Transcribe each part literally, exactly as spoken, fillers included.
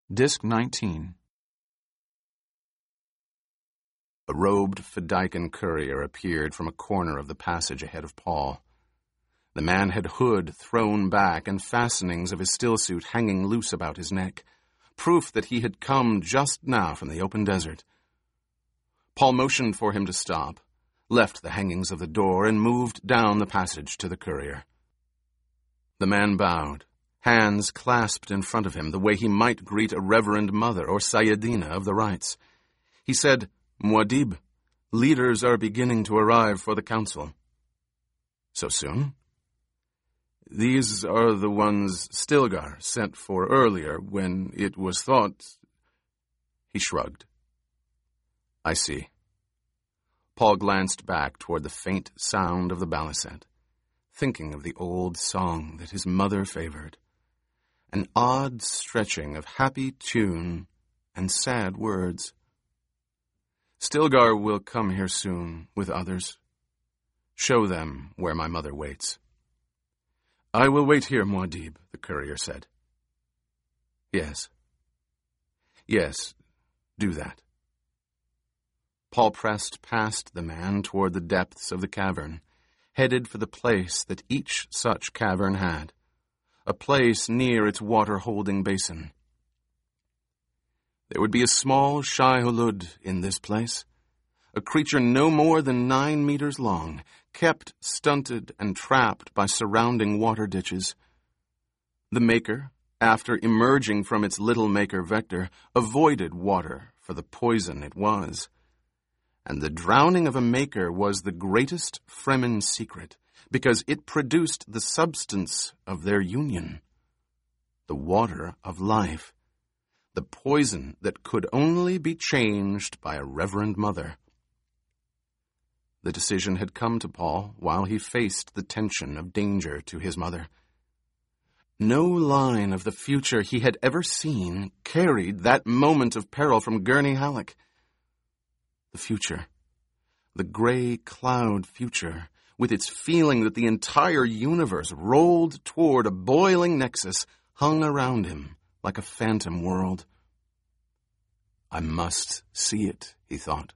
Disc nineteen. A robed Fedaykin courier appeared from a corner of the passage ahead of Paul. The man had hood thrown back and fastenings of his stillsuit hanging loose about his neck, proof that he had come just now from the open desert. Paul motioned for him to stop, left the hangings of the door, and moved down the passage to the courier. The man bowed, hands clasped in front of him the way he might greet a reverend mother or Sayyidina of the rites. He said, "Muad'Dib, leaders are beginning to arrive for the council." "So soon?" "These are the ones Stilgar sent for earlier when it was thought—" He shrugged. "I see." Paul glanced back toward the faint sound of the baliset, thinking of the old song that his mother favored. An odd stretching of happy tune and sad words. "Stilgar will come here soon with others. Show them where my mother waits." "I will wait here, Muad'Dib," the courier said. Yes. Yes, do that." Paul pressed past the man toward the depths of the cavern, headed for the place that each such cavern had, a place near its water-holding basin. There would be a small Shai-Hulud in this place, a creature no more than nine meters long, kept stunted and trapped by surrounding water ditches. The maker, after emerging from its little maker vector, avoided water for the poison it was. And the drowning of a maker was the greatest Fremen secret, because it produced the substance of their union, the water of life, the poison that could only be changed by a reverend mother. The decision had come to Paul while he faced the tension of danger to his mother. No line of the future he had ever seen carried that moment of peril from Gurney Halleck. The future, the gray cloud future, with its feeling that the entire universe rolled toward a boiling nexus, hung around him like a phantom world. I must see it, he thought.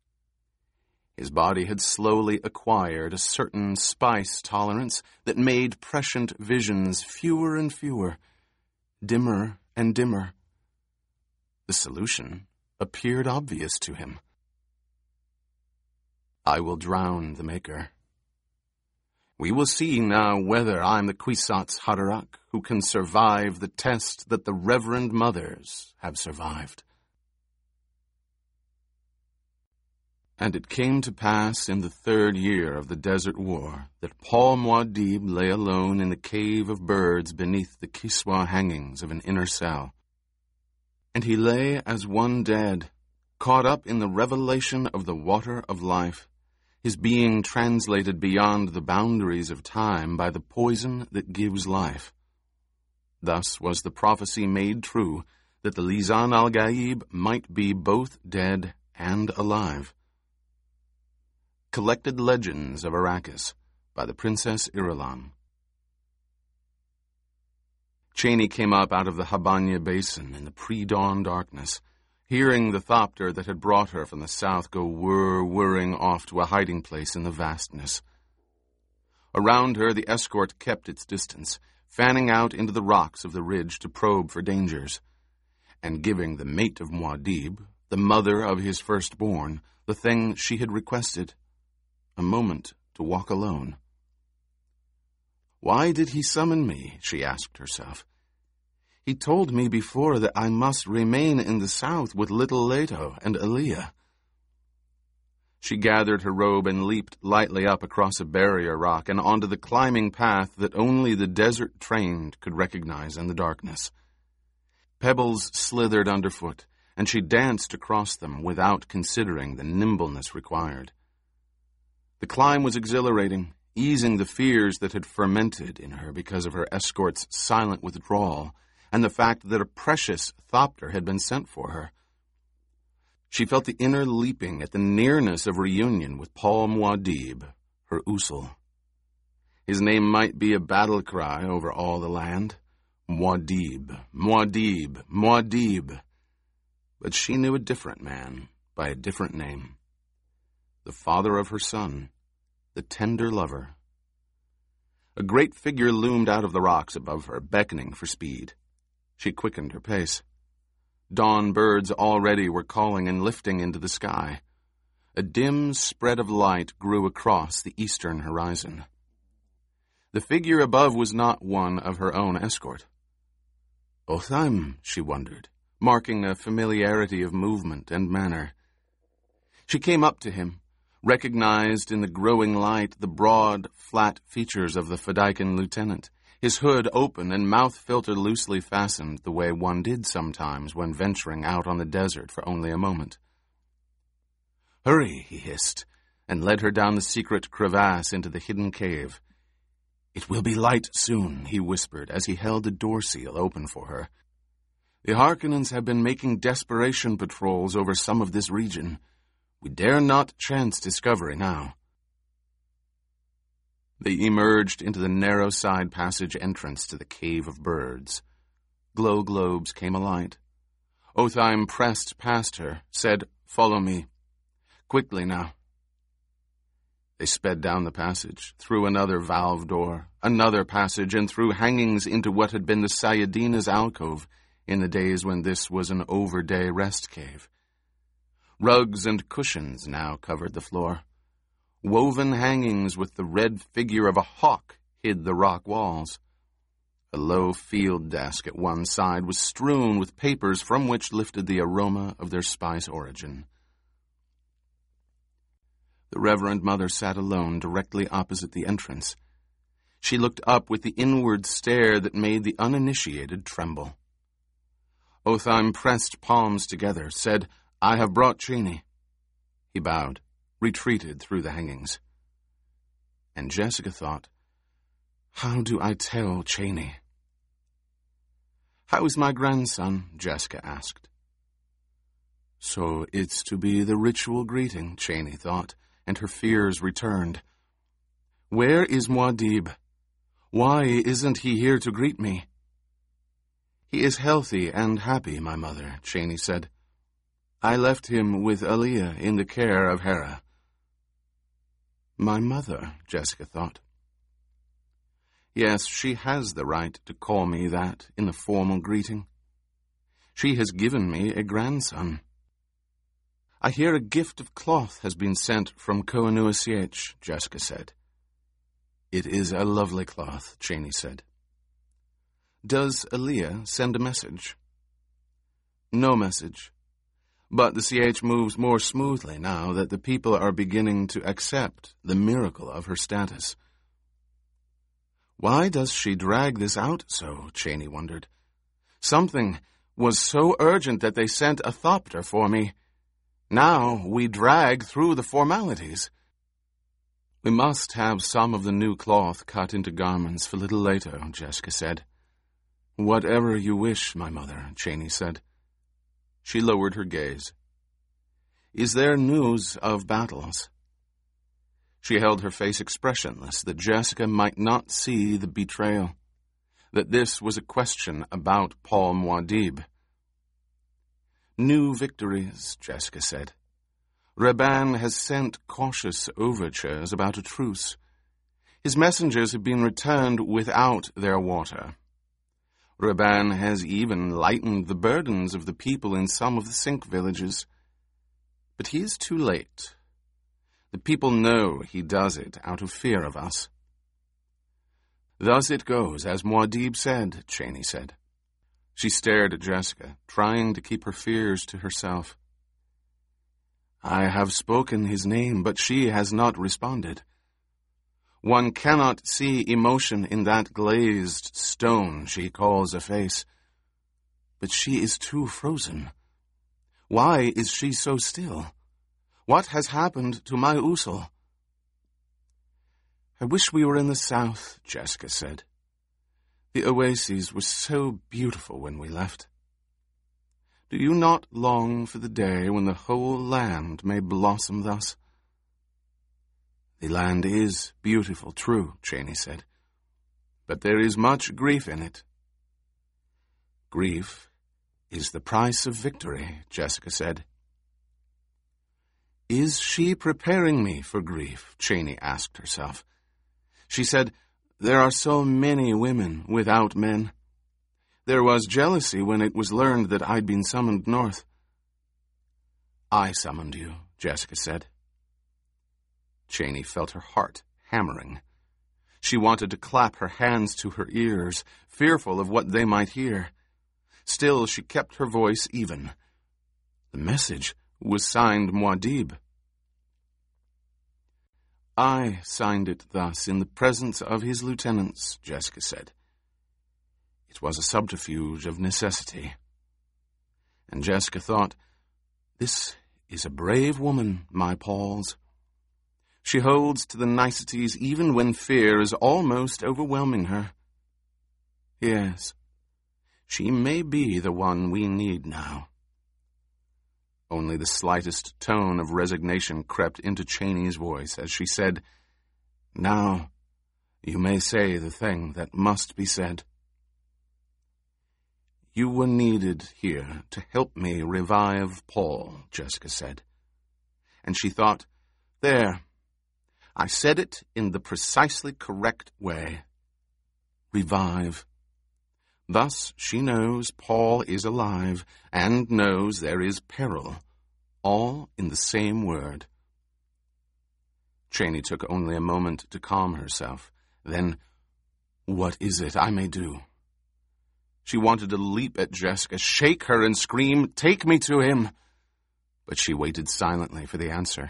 His body had slowly acquired a certain spice tolerance that made prescient visions fewer and fewer, dimmer and dimmer. The solution appeared obvious to him. I will drown the maker. We will see now whether I'm the Kwisatz Haderach who can survive the test that the Reverend Mothers have survived. And it came to pass in the third year of the Desert War that Paul Muad'Dib lay alone in the cave of birds beneath the Kiswa hangings of an inner cell. And he lay as one dead, caught up in the revelation of the water of life, his being translated beyond the boundaries of time by the poison that gives life. Thus was the prophecy made true that the Lisan al-Gaib might be both dead and alive. Collected Legends of Arrakis by the Princess Irulan. Chani came up out of the Habanya Basin in the pre-dawn darkness, hearing the thopter that had brought her from the south go whir-whirring off to a hiding place in the vastness. Around her the escort kept its distance, fanning out into the rocks of the ridge to probe for dangers, and giving the mate of Muad'Dib, the mother of his firstborn, the thing she had requested, a moment to walk alone. Why did he summon me, she asked herself. He told me before that I must remain in the south with little Leto and Aliyah. She gathered her robe and leaped lightly up across a barrier rock and onto the climbing path that only the desert-trained could recognize in the darkness. Pebbles slithered underfoot, and she danced across them without considering the nimbleness required. The climb was exhilarating, easing the fears that had fermented in her because of her escort's silent withdrawal and the fact that a precious thopter had been sent for her. She felt the inner leaping at the nearness of reunion with Paul Muad'Dib, her Usul. His name might be a battle cry over all the land, Muad'Dib, Muad'Dib, Muad'Dib. But she knew a different man by a different name. The father of her son, the tender lover. A great figure loomed out of the rocks above her, beckoning for speed. She quickened her pace. Dawn birds already were calling and lifting into the sky. A dim spread of light grew across the eastern horizon. The figure above was not one of her own escort. Otheym, she wondered, marking a familiarity of movement and manner. She came up to him, recognized in the growing light the broad, flat features of the Fedaykin lieutenant, his hood open and mouth filter loosely fastened the way one did sometimes when venturing out on the desert for only a moment. "Hurry," he hissed, and led her down the secret crevasse into the hidden cave. "It will be light soon," he whispered as he held the door seal open for her. "The Harkonnens have been making desperation patrols over some of this region. We dare not chance discovery now." They emerged into the narrow side passage entrance to the Cave of Birds. Glow globes came alight. Otheym pressed past her, said, "Follow me. Quickly now." They sped down the passage, through another valve door, another passage, and through hangings into what had been the Sayadina's alcove in the days when this was an overday rest cave. Rugs and cushions now covered the floor. Woven hangings with the red figure of a hawk hid the rock walls. A low field desk at one side was strewn with papers from which lifted the aroma of their spice origin. The Reverend Mother sat alone directly opposite the entrance. She looked up with the inward stare that made the uninitiated tremble. Otheym pressed palms together, said, "I have brought Chani." He bowed, retreated through the hangings. And Jessica thought, "How do I tell Chani?" "How is my grandson?" Jessica asked. So it's to be the ritual greeting, Chani thought, and her fears returned. "Where is Muad'Dib? Why isn't he here to greet me?" "He is healthy and happy, my mother," Chani said. "I left him with Aliyah in the care of Hera." My mother, Jessica thought. Yes, she has the right to call me that in the formal greeting. She has given me a grandson. "I hear a gift of cloth has been sent from Koh-i-Noor Sietch," Jessica said. "It is a lovely cloth," Chani said. "Does Aliyah send a message?" "No message. But the C H moves more smoothly now that the people are beginning to accept the miracle of her status." Why does she drag this out so, Chani wondered. Something was so urgent that they sent a thopter for me. Now we drag through the formalities. "We must have some of the new cloth cut into garments for little later," Jessica said. "Whatever you wish, my mother," Chani said. She lowered her gaze. "Is there news of battles?" She held her face expressionless, that Jessica might not see the betrayal, that this was a question about Paul Muad'Dib. "New victories," Jessica said. "Rabban has sent cautious overtures about a truce. His messengers have been returned without their water. Rabban has even lightened the burdens of the people in some of the Sink villages. But he is too late. The people know he does it out of fear of us." "Thus it goes, as Muad'Dib said," Chani said. She stared at Jessica, trying to keep her fears to herself. "I have spoken his name, but she has not responded. One cannot see emotion in that glazed stone she calls a face. But she is too frozen. Why is she so still? What has happened to my Usul?" "I wish we were in the south," Jessica said. "The oases were so beautiful when we left. Do you not long for the day when the whole land may blossom thus?" "The land is beautiful, true," Chani said. "But there is much grief in it. Grief is the price of victory, Jessica said. Is she preparing me for grief? Cheney asked herself. She said, there are so many women without men. There was jealousy when it was learned that I'd been summoned north. I summoned you, Jessica said. Cheney felt her heart hammering. She wanted to clap her hands to her ears, fearful of what they might hear. Still, she kept her voice even. The message was signed Muad'Dib. I signed it thus in the presence of his lieutenants, Jessica said. It was a subterfuge of necessity. And Jessica thought, this is a brave woman, my Pauls. She holds to the niceties even when fear is almost overwhelming her. Yes, she may be the one we need now. Only the slightest tone of resignation crept into Cheney's voice as she said, now you may say the thing that must be said. You were needed here to help me revive Paul, Jessica said. And she thought, there, I said it in the precisely correct way. Revive. Thus she knows Paul is alive and knows there is peril, all in the same word. Cheney took only a moment to calm herself. Then, what is it I may do? She wanted to leap at Jessica, shake her and scream, take me to him. But she waited silently for the answer.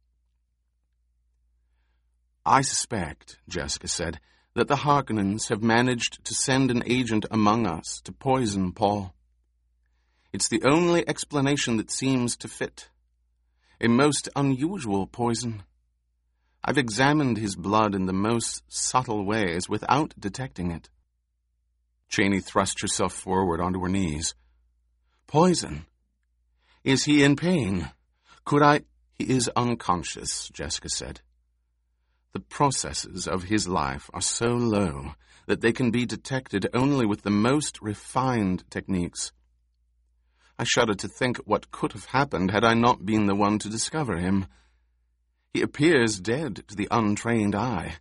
I suspect, Jessica said, that the Harkonnens have managed to send an agent among us to poison Paul. It's the only explanation that seems to fit. A most unusual poison. I've examined his blood in the most subtle ways without detecting it. Cheney thrust herself forward onto her knees. Poison? Is he in pain? Could I... He is unconscious, Jessica said. The processes of his life are so low that they can be detected only with the most refined techniques. I shudder to think what could have happened had I not been the one to discover him. He appears dead to the untrained eye.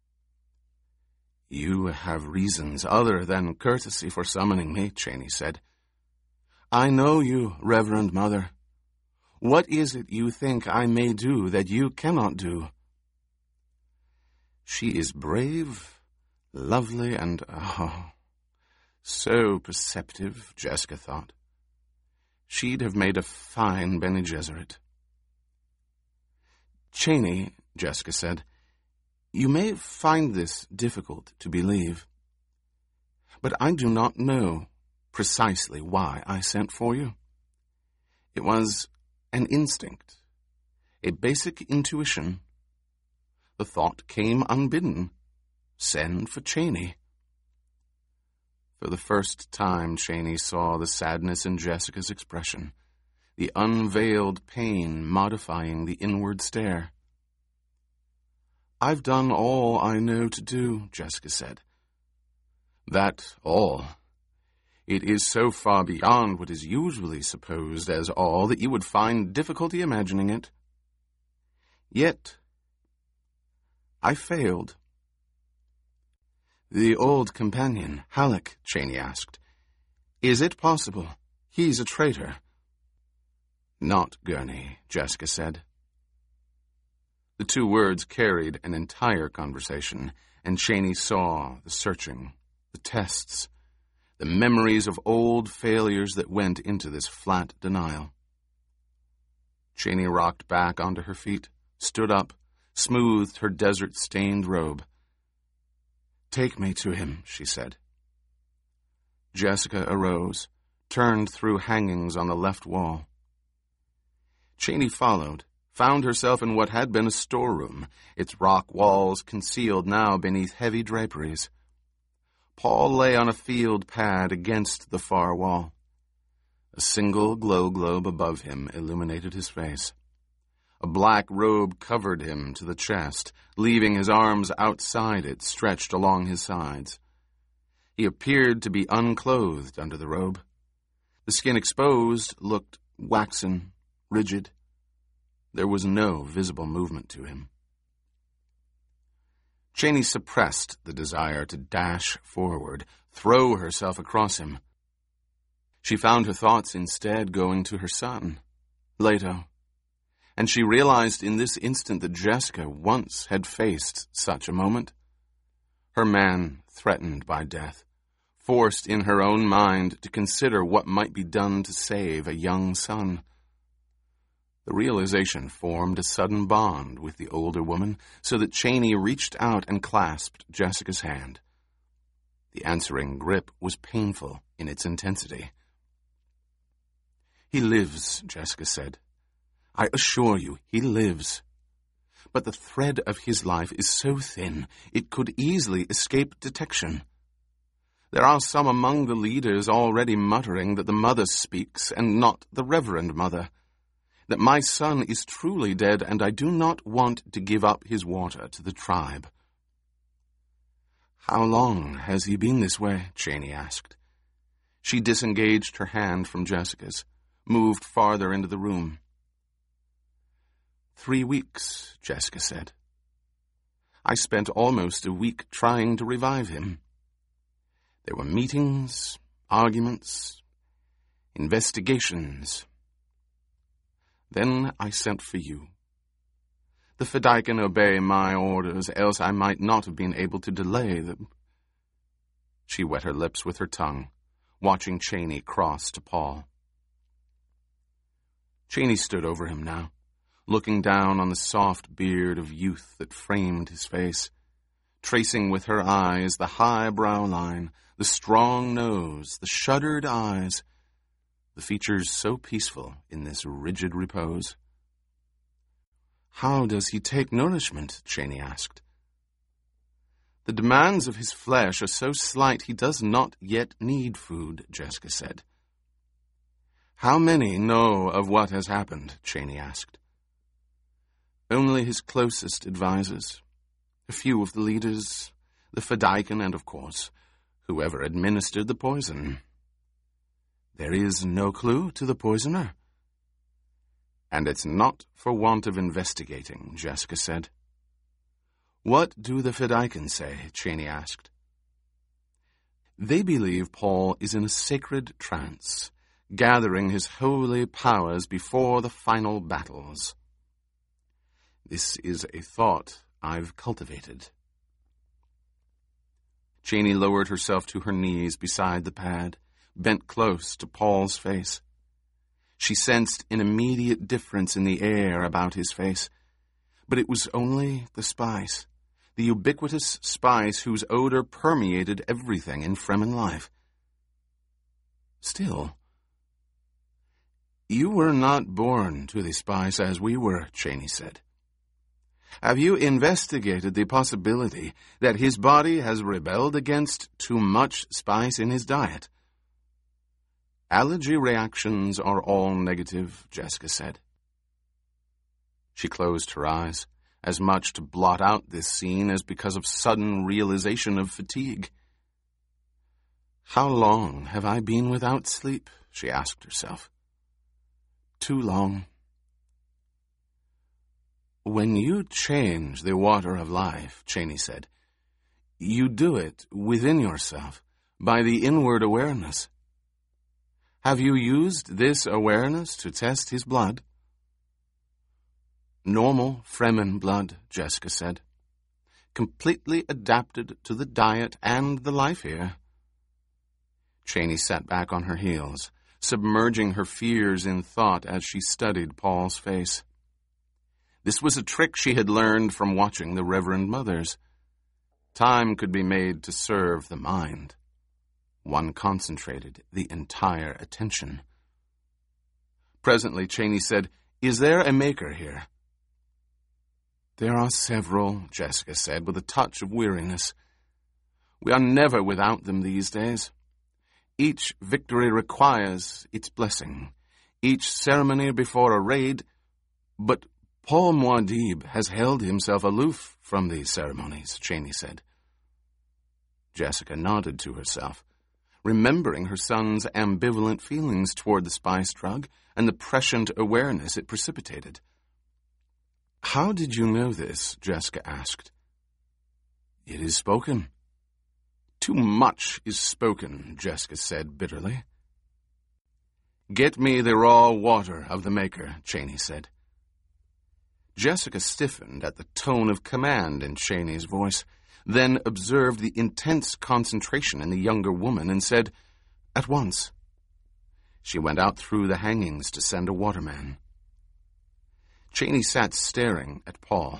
You have reasons other than courtesy for summoning me, Cheney said. I know you, Reverend Mother. What is it you think I may do that you cannot do? She is brave, lovely, and, oh, so perceptive, Jessica thought. She'd have made a fine Bene Gesserit. Cheney, Jessica said, you may find this difficult to believe, but I do not know precisely why I sent for you. It was an instinct, a basic intuition. The thought came unbidden. Send for Cheney. For the first time, Cheney saw the sadness in Jessica's expression, the unveiled pain modifying the inward stare. I've done all I know to do, Jessica said. That all. It is so far beyond what is usually supposed as all that you would find difficulty imagining it. Yet, I failed. The old companion, Halleck, Cheney asked. Is it possible? He's a traitor. Not Gurney, Jessica said. The two words carried an entire conversation, and Cheney saw the searching, the tests, the memories of old failures that went into this flat denial. Cheney rocked back onto her feet, stood up, smoothed her desert-stained robe. Take me to him, she said. Jessica arose, turned through hangings on the left wall. Cheney followed, found herself in what had been a storeroom, its rock walls concealed now beneath heavy draperies. Paul lay on a field pad against the far wall. A single glow globe above him illuminated his face. A black robe covered him to the chest, leaving his arms outside it, stretched along his sides. He appeared to be unclothed under the robe. The skin exposed looked waxen, rigid. There was no visible movement to him. Chaney suppressed the desire to dash forward, throw herself across him. She found her thoughts instead going to her son, Leto, and she realized in this instant that Jessica once had faced such a moment. Her man threatened by death, forced in her own mind to consider what might be done to save a young son. The realization formed a sudden bond with the older woman, so that Chaney reached out and clasped Jessica's hand. The answering grip was painful in its intensity. "He lives," Jessica said. "I assure you, he lives. But the thread of his life is so thin, it could easily escape detection. There are some among the leaders already muttering that the mother speaks and not the Reverend Mother, that my son is truly dead, and I do not want to give up his water to the tribe." "How long has he been this way?" Chaney asked. She disengaged her hand from Jessica's, moved farther into the room. "Three weeks," Jessica said. "I spent almost a week trying to revive him. There were meetings, arguments, investigations. Then I sent for you. The Fedaykin obey my orders, else I might not have been able to delay them." She wet her lips with her tongue, watching Chaney cross to Paul. Chaney stood over him now, looking down on the soft beard of youth that framed his face, tracing with her eyes the high brow line, the strong nose, the shuttered eyes, the features so peaceful in this rigid repose. "How does he take nourishment?" Chaney asked. "The demands of his flesh are so slight he does not yet need food," Jessica said. "How many know of what has happened?" Chaney asked. "Only his closest advisers, a few of the leaders, the Fedaykin, and, of course, whoever administered the poison." "There is no clue to the poisoner?" "And it's not for want of investigating," Jessica said. "What do the Fedaykin say?" Chaney asked. "They believe Paul is in a sacred trance, gathering his holy powers before the final battles. This is a thought I've cultivated." Chaney lowered herself to her knees beside the pad, bent close to Paul's face. She sensed an immediate difference in the air about his face, but it was only the spice, the ubiquitous spice whose odor permeated everything in Fremen life. Still, "You were not born to the spice as we were," Chaney said. "Have you investigated the possibility that his body has rebelled against too much spice in his diet?" "Allergy reactions are all negative," Jessica said. She closed her eyes, as much to blot out this scene as because of sudden realization of fatigue. "How long have I been without sleep?" she asked herself. "Too long." "When you change the water of life," Chaney said, "you do it within yourself, by the inward awareness. Have you used this awareness to test his blood?" "Normal Fremen blood," Jessica said. "Completely adapted to the diet and the life here." Chaney sat back on her heels, submerging her fears in thought as she studied Paul's face. This was a trick she had learned from watching the Reverend Mothers. Time could be made to serve the mind. One concentrated the entire attention. Presently, Chaney said, "Is there a maker here?" "There are several," Jessica said, with a touch of weariness. "We are never without them these days. Each victory requires its blessing, each ceremony before a raid, but Paul Muad'Dib has held himself aloof from these ceremonies," Chaney said. Jessica nodded to herself, remembering her son's ambivalent feelings toward the spice drug and the prescient awareness it precipitated. "How did you know this?" Jessica asked. "It is spoken." "Too much is spoken," Jessica said bitterly. "Get me the raw water of the maker," Cheney said. Jessica stiffened at the tone of command in Cheney's voice, then observed the intense concentration in the younger woman and said, "At once." She went out through the hangings to send a waterman. Cheney sat staring at Paul.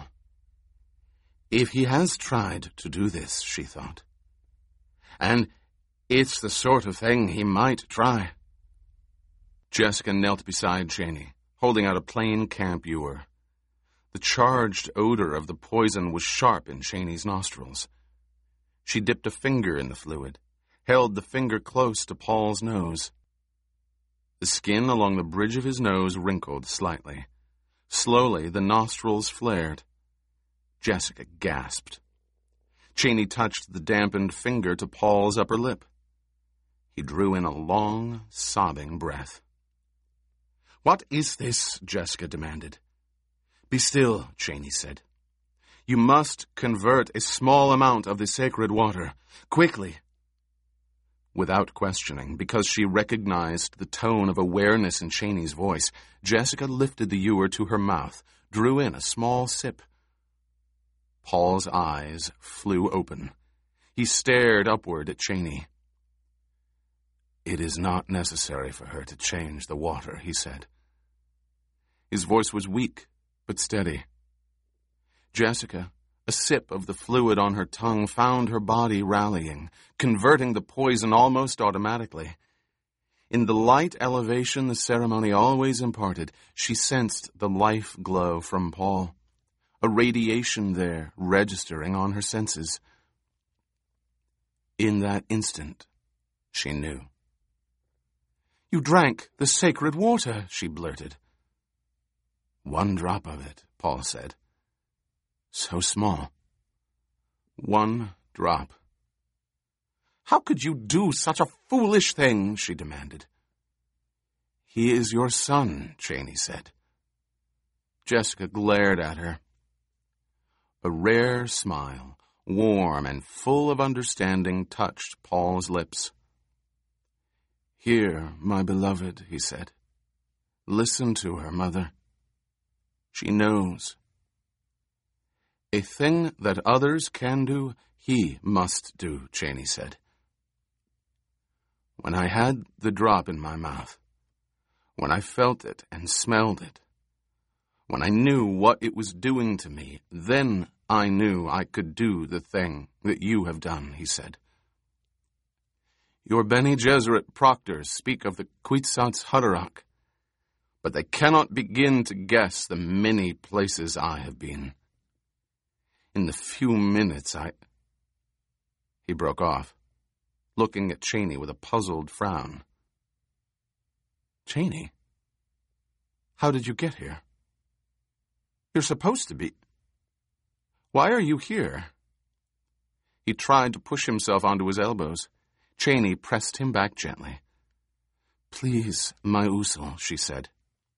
If he has tried to do this, she thought, and it's the sort of thing he might try. Jessica knelt beside Cheney, holding out a plain camp ewer. The charged odor of the poison was sharp in Cheney's nostrils. She dipped a finger in the fluid, held the finger close to Paul's nose. The skin along the bridge of his nose wrinkled slightly. Slowly, the nostrils flared. Jessica gasped. Cheney touched the dampened finger to Paul's upper lip. He drew in a long, sobbing breath. "What is this?" Jessica demanded. "Be still," Cheney said. "You must convert a small amount of the sacred water. Quickly." Without questioning, because she recognized the tone of awareness in Cheney's voice, Jessica lifted the ewer to her mouth, drew in a small sip. Paul's eyes flew open. He stared upward at Cheney. "It is not necessary for her to change the water," he said. His voice was weak, but steady. Jessica, a sip of the fluid on her tongue, found her body rallying, converting the poison almost automatically. In the light elevation the ceremony always imparted, she sensed the life glow from Paul, a radiation there registering on her senses. In that instant, she knew. "You drank the sacred water," she blurted. "One drop of it," Paul said. "So small. One drop." "How could you do such a foolish thing?" she demanded. "He is your son," Cheney said. Jessica glared at her. A rare smile, warm and full of understanding, touched Paul's lips. "Here, my beloved," he said. "Listen to her, mother. She knows. A thing that others can do, he must do," Cheney said. "When I had the drop in my mouth, when I felt it and smelled it, when I knew what it was doing to me, then I knew I could do the thing that you have done," he said. "Your Bene Gesserit proctors speak of the Kwisatz Haderach, but they cannot begin to guess the many places I have been. In the few minutes I—" He broke off, looking at Cheney with a puzzled frown. "Cheney, how did you get here? You're supposed to be... Why are you here?" He tried to push himself onto his elbows. Cheney pressed him back gently. "Please, my Usul," she said.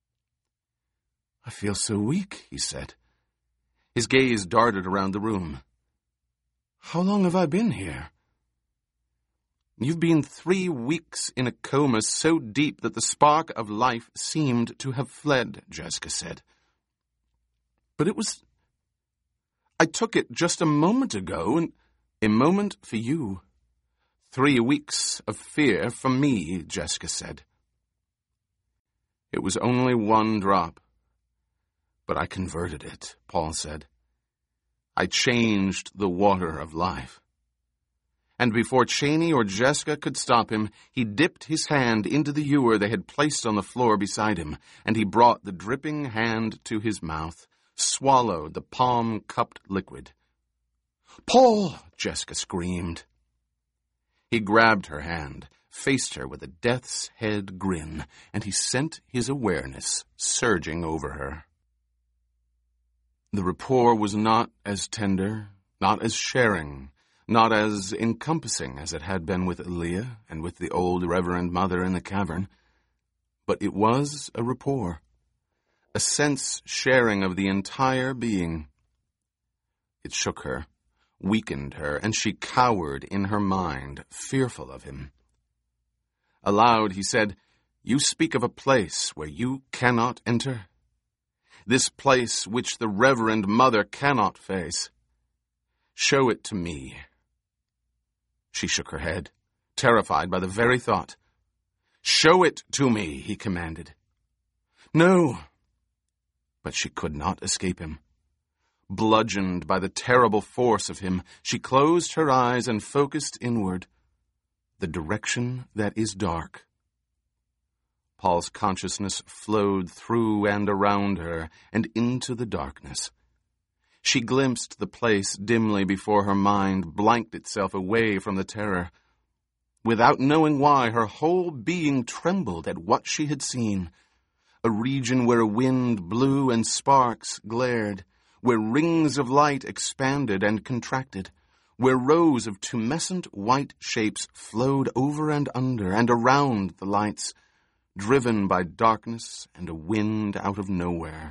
"I feel so weak," he said. His gaze darted around the room. "How long have I been here?" "You've been three weeks in a coma so deep that the spark of life seemed to have fled," Jessica said. "But it was... I took it just a moment ago, and a moment for you. Three weeks of fear for me," Jessica said. "It was only one drop. But I converted it," Paul said. "I changed the water of life." And before Cheney or Jessica could stop him, he dipped his hand into the ewer they had placed on the floor beside him, and he brought the dripping hand to his mouth, swallowed the palm-cupped liquid. "Paul!" Jessica screamed. He grabbed her hand, faced her with a death's head grin, and he sent his awareness surging over her. The rapport was not as tender, not as sharing, not as encompassing as it had been with Aaliyah and with the old Reverend Mother in the cavern, but it was a rapport, a sense-sharing of the entire being. It shook her, weakened her, and she cowered in her mind, fearful of him. Aloud he said, "You speak of a place where you cannot enter? This place which the Reverend Mother cannot face. Show it to me." She shook her head, terrified by the very thought. "Show it to me," he commanded. "No." But she could not escape him. Bludgeoned by the terrible force of him, she closed her eyes and focused inward, the direction that is dark. Paul's consciousness flowed through and around her and into the darkness. She glimpsed the place dimly before her mind blanked itself away from the terror. Without knowing why, her whole being trembled at what she had seen. A region where wind blew and sparks glared, where rings of light expanded and contracted, where rows of tumescent white shapes flowed over and under and around the lights, driven by darkness and a wind out of nowhere.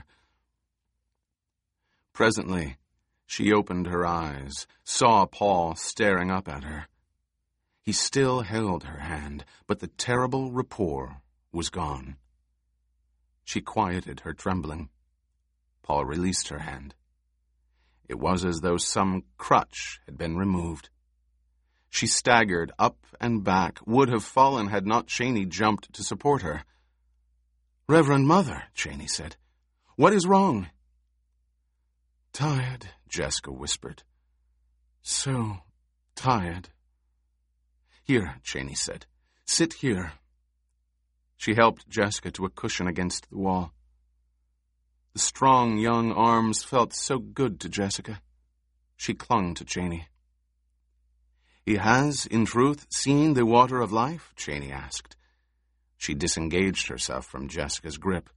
Presently, she opened her eyes, saw Paul staring up at her. He still held her hand, but the terrible rapport was gone. She quieted her trembling. Paul released her hand. It was as though some crutch had been removed. She staggered up and back, would have fallen had not Cheney jumped to support her. "Reverend Mother," Cheney said, "what is wrong?" "Tired," Jessica whispered. "So tired." "Here," Cheney said. "Sit here." She helped Jessica to a cushion against the wall. The strong young arms felt so good to Jessica. She clung to Cheney. "He has, in truth, seen the water of life?" Cheney asked. She disengaged herself from Jessica's grip.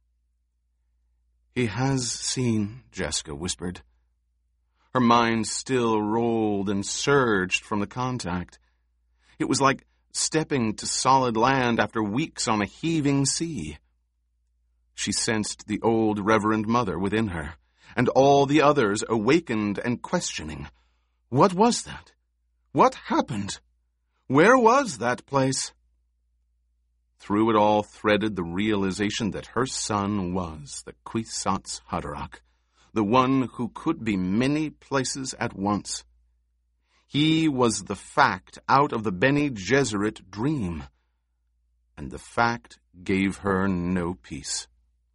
"He has seen," Jessica whispered. Her mind still rolled and surged from the contact. It was like stepping to solid land after weeks on a heaving sea. She sensed the old Reverend Mother within her, and all the others awakened and questioning. What was that? What happened? Where was that place? Through it all threaded the realization that her son was the Kwisatz Haderach, the one who could be many places at once. He was the fact out of the Bene Gesserit dream, and the fact gave her no peace.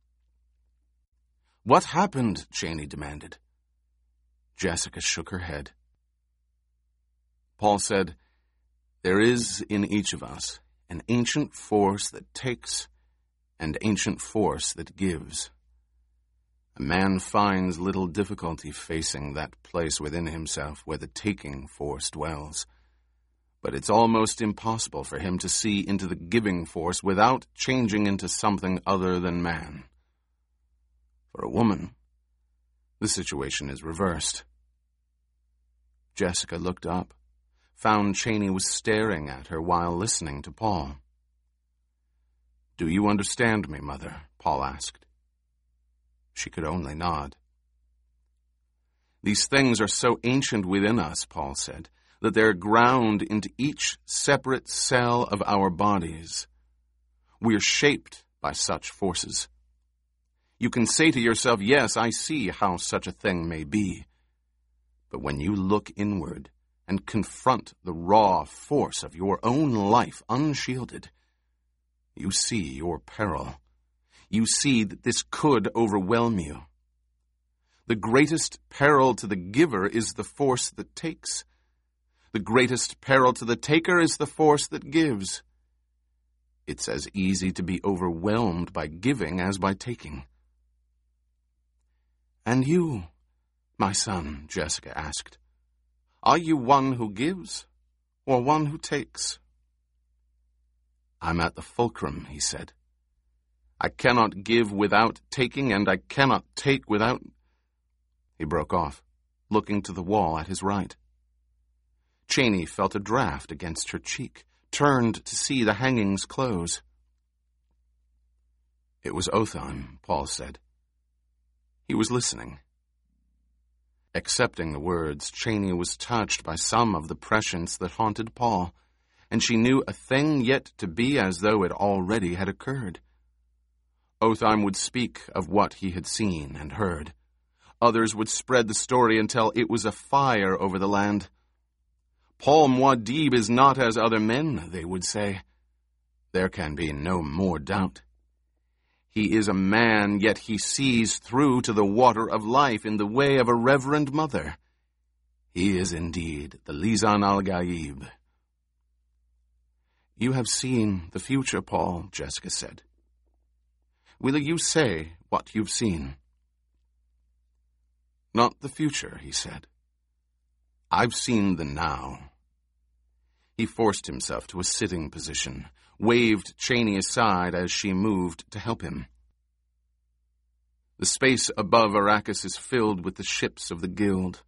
"What happened?" Cheney demanded. Jessica shook her head. Paul said, "There is in each of us an ancient force that takes and ancient force that gives. A man finds little difficulty facing that place within himself where the taking force dwells. But it's almost impossible for him to see into the giving force without changing into something other than man. For a woman, the situation is reversed." Jessica looked up, found Cheney was staring at her while listening to Paul. "Do you understand me, Mother?" Paul asked. She could only nod. "These things are so ancient within us," Paul said, "that they're ground into each separate cell of our bodies. We're shaped by such forces. You can say to yourself, yes, I see how such a thing may be. But when you look inward and confront the raw force of your own life unshielded, you see your peril. You see that this could overwhelm you. The greatest peril to the giver is the force that takes. The greatest peril to the taker is the force that gives. It's as easy to be overwhelmed by giving as by taking." "And you, my son," Jessica asked, "are you one who gives or one who takes?" "I'm at the fulcrum," he said. "I cannot give without taking, and I cannot take without—" He broke off, looking to the wall at his right. Cheney felt a draft against her cheek, turned to see the hangings close. It was Otheim, Paul said. He was listening. Accepting the words, Cheney was touched by some of the prescience that haunted Paul, and she knew a thing yet to be as though it already had occurred. Otheim would speak of what he had seen and heard. Others would spread the story until it was a fire over the land. Paul Muad'Dib is not as other men, they would say. There can be no more doubt. He is a man, yet he sees through to the water of life in the way of a reverend mother. He is indeed the Lisan al-Gaib. You have seen the future, Paul, Jessica said. Will you say what you've seen? Not the future, he said. I've seen the now. He forced himself to a sitting position, waved Cheney aside as she moved to help him. The space above Arrakis is filled with the ships of the Guild.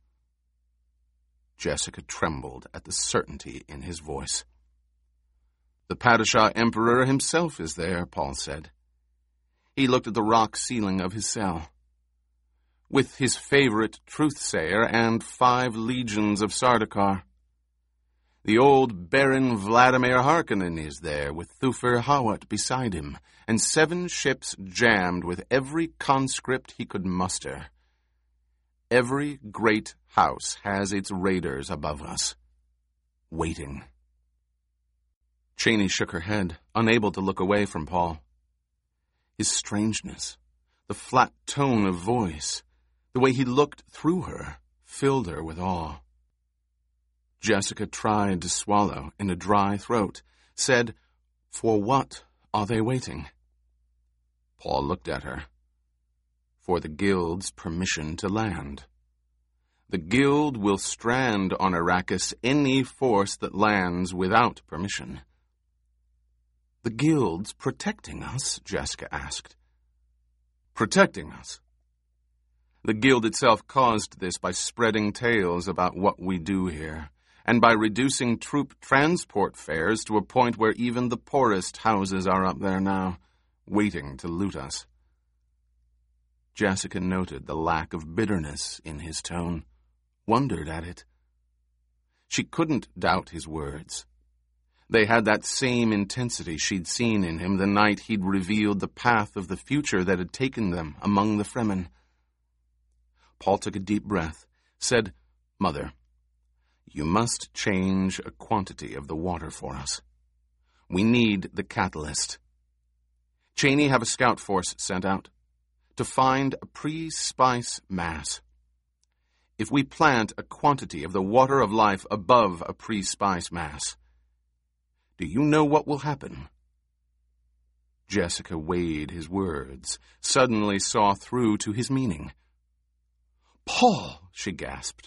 Jessica trembled at the certainty in his voice. The Padishah Emperor himself is there, Paul said. He looked at the rock ceiling of his cell. With his favorite truthsayer and five legions of Sardaukar. The old Baron Vladimir Harkonnen is there with Thufir Hawat beside him, and seven ships jammed with every conscript he could muster. Every great house has its raiders above us, waiting. Cheney shook her head, unable to look away from Paul. His strangeness, the flat tone of voice, the way he looked through her, filled her with awe. Jessica tried to swallow in a dry throat, said, For what are they waiting? Paul looked at her. For the Guild's permission to land. The Guild will strand on Arrakis any force that lands without permission. The Guild's protecting us, Jessica asked. Protecting us? The Guild itself caused this by spreading tales about what we do here, and by reducing troop transport fares to a point where even the poorest houses are up there now, waiting to loot us. Jessica noted the lack of bitterness in his tone, wondered at it. She couldn't doubt his words. They had that same intensity she'd seen in him the night he'd revealed the path of the future that had taken them among the Fremen. Paul took a deep breath, said, Mother, you must change a quantity of the water for us. We need the catalyst. Cheney have a scout force sent out to find a pre-spice mass. If we plant a quantity of the water of life above a pre-spice mass, do you know what will happen? Jessica weighed his words, suddenly saw through to his meaning. Paul, she gasped.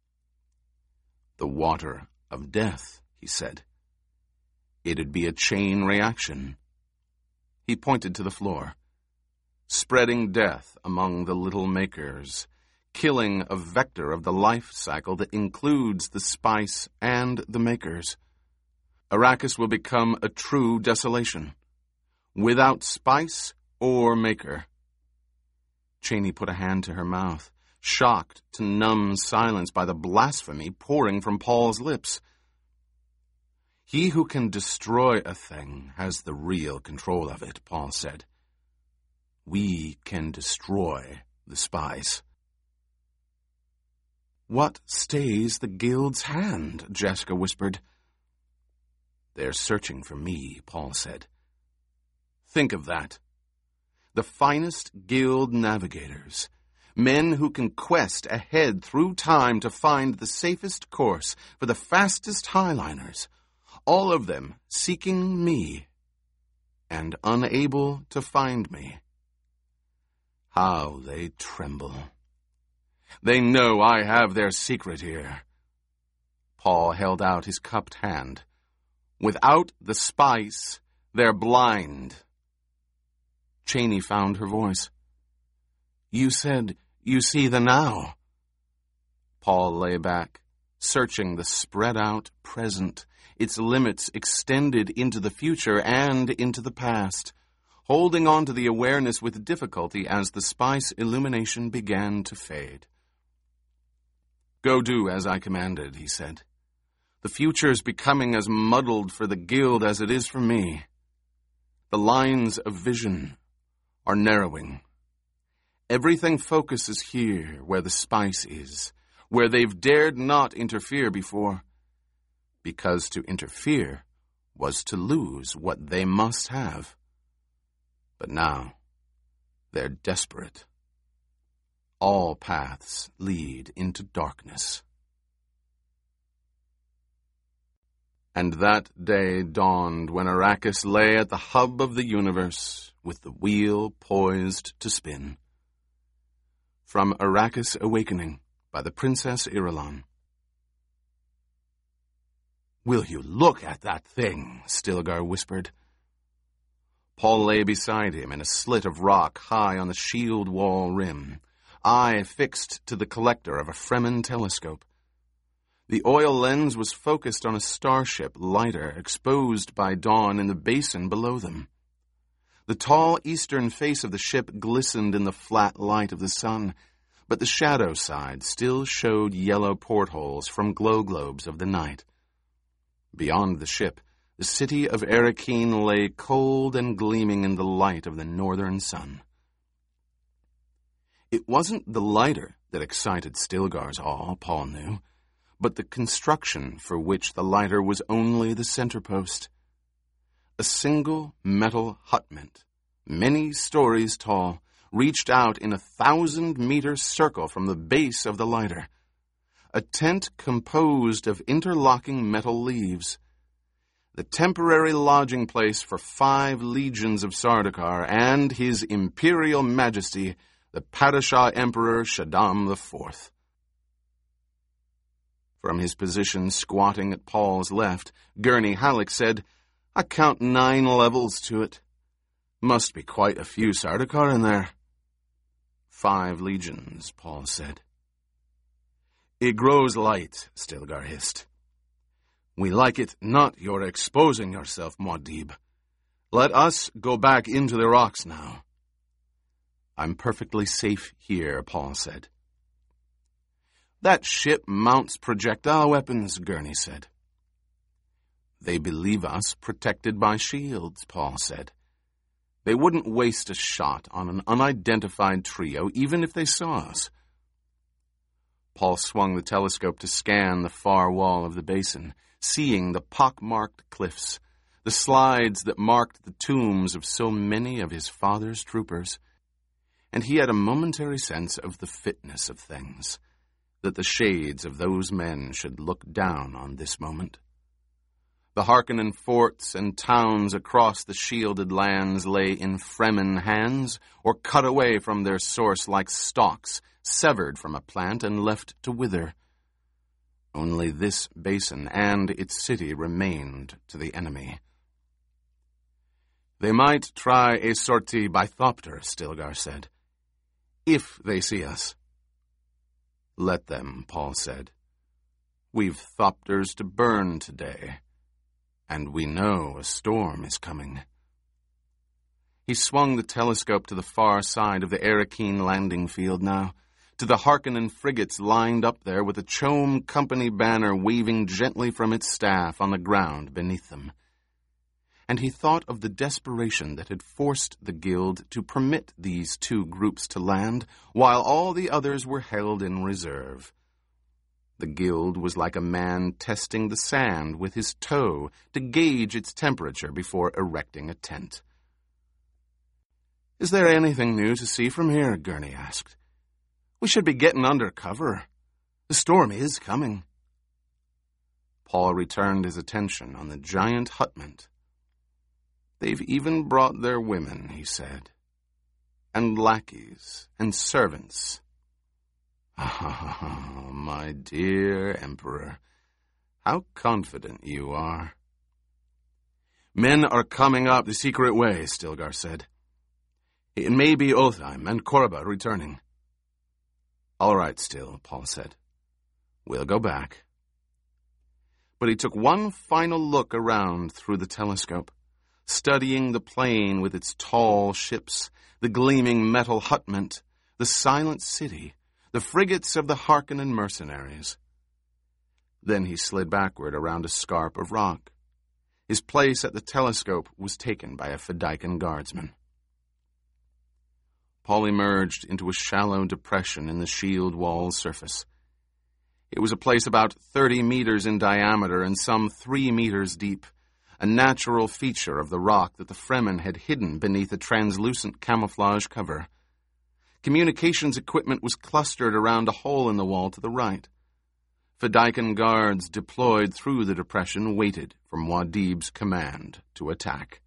The water of death, he said. It'd be a chain reaction. He pointed to the floor, spreading death among the little makers, killing a vector of the life cycle that includes the spice and the makers. Arrakis will become a true desolation, without spice or maker. Cheney put a hand to her mouth, shocked to numb silence by the blasphemy pouring from Paul's lips. He who can destroy a thing has the real control of it, Paul said. We can destroy the spice. What stays the Guild's hand? Jessica whispered. They're searching for me, Paul said. Think of that. The finest Guild navigators, men who can quest ahead through time to find the safest course for the fastest highliners, all of them seeking me and unable to find me. How they tremble. They know I have their secret here. Paul held out his cupped hand. Without the spice, they're blind. Cheney found her voice. You said you see the now. Paul lay back, searching the spread-out present, its limits extended into the future and into the past, holding on to the awareness with difficulty as the spice illumination began to fade. "Go do as I commanded," he said. "The future is becoming as muddled for the guild as it is for me. The lines of vision are narrowing. Everything focuses here where the spice is, where they've dared not interfere before, because to interfere was to lose what they must have. But now, they're desperate. All paths lead into darkness." And that day dawned when Arrakis lay at the hub of the universe, with the wheel poised to spin. From Arrakis Awakening, by the Princess Irulan. "Will you look at that thing?" Stilgar whispered. Paul lay beside him in a slit of rock high on the shield wall rim, eye fixed to the collector of a Fremen telescope. The oil lens was focused on a starship lighter exposed by dawn in the basin below them. The tall eastern face of the ship glistened in the flat light of the sun, but the shadow side still showed yellow portholes from glow globes of the night. Beyond the ship, the city of Arrakeen lay cold and gleaming in the light of the northern sun. It wasn't the lighter that excited Stilgar's awe, Paul knew, but the construction for which the lighter was only the center post. A single metal hutment, many stories tall, reached out in a thousand-meter circle from the base of the lighter. A tent composed of interlocking metal leaves. The temporary lodging place for five legions of Sardaukar and His Imperial Majesty, the Padishah Emperor Shaddam the Fourth. From his position squatting at Paul's left, Gurney Halleck said, "I count nine levels to it. Must be quite a few Sardaukar in there." "Five legions," Paul said. "It grows light," Stilgar hissed. "We like it not your exposing yourself, Muad'Dib. Let us go back into the rocks now." "I'm perfectly safe here," Paul said. "That ship mounts projectile weapons," Gurney said. "They believe us protected by shields," Paul said. "They wouldn't waste a shot on an unidentified trio even if they saw us." Paul swung the telescope to scan the far wall of the basin, seeing the pock-marked cliffs, the slides that marked the tombs of so many of his father's troopers. And he had a momentary sense of the fitness of things, that the shades of those men should look down on this moment. The Harkonnen forts and towns across the shielded lands lay in Fremen hands or cut away from their source like stalks, severed from a plant and left to wither. Only this basin and its city remained to the enemy. "They might try a sortie by Thopter," Stilgar said, "if they see us." "Let them," Paul said. "We've Thopters to burn today, and we know a storm is coming." He swung the telescope to the far side of the Arrakeen landing field now, to the Harkonnen frigates lined up there with a Chom Company banner waving gently from its staff on the ground beneath them. And he thought of the desperation that had forced the Guild to permit these two groups to land, while all the others were held in reserve. The Guild was like a man testing the sand with his toe to gauge its temperature before erecting a tent. "Is there anything new to see from here?" Gurney asked. "We should be getting under cover. The storm is coming." Paul returned his attention on the giant hutment. "They've even brought their women," he said, "and lackeys and servants. Ah, my dear Emperor, how confident you are." "Men are coming up the secret way," Stilgar said. "It may be Otheim and Korba returning." "All right, still," Paul said. "We'll go back. But he took one final look around through the telescope, studying the plain with its tall ships, the gleaming metal hutment, the silent city, the frigates of the Harkonnen mercenaries. Then he slid backward around a scarp of rock. His place at the telescope was taken by a Fedaykin guardsman. Paul emerged into a shallow depression in the shield wall's surface. It was a place about thirty meters in diameter and some three meters deep, a natural feature of the rock that the Fremen had hidden beneath a translucent camouflage cover. Communications equipment was clustered around a hole in the wall to the right. Fedaykin guards deployed through the depression waited for Muad'Dib's command to attack.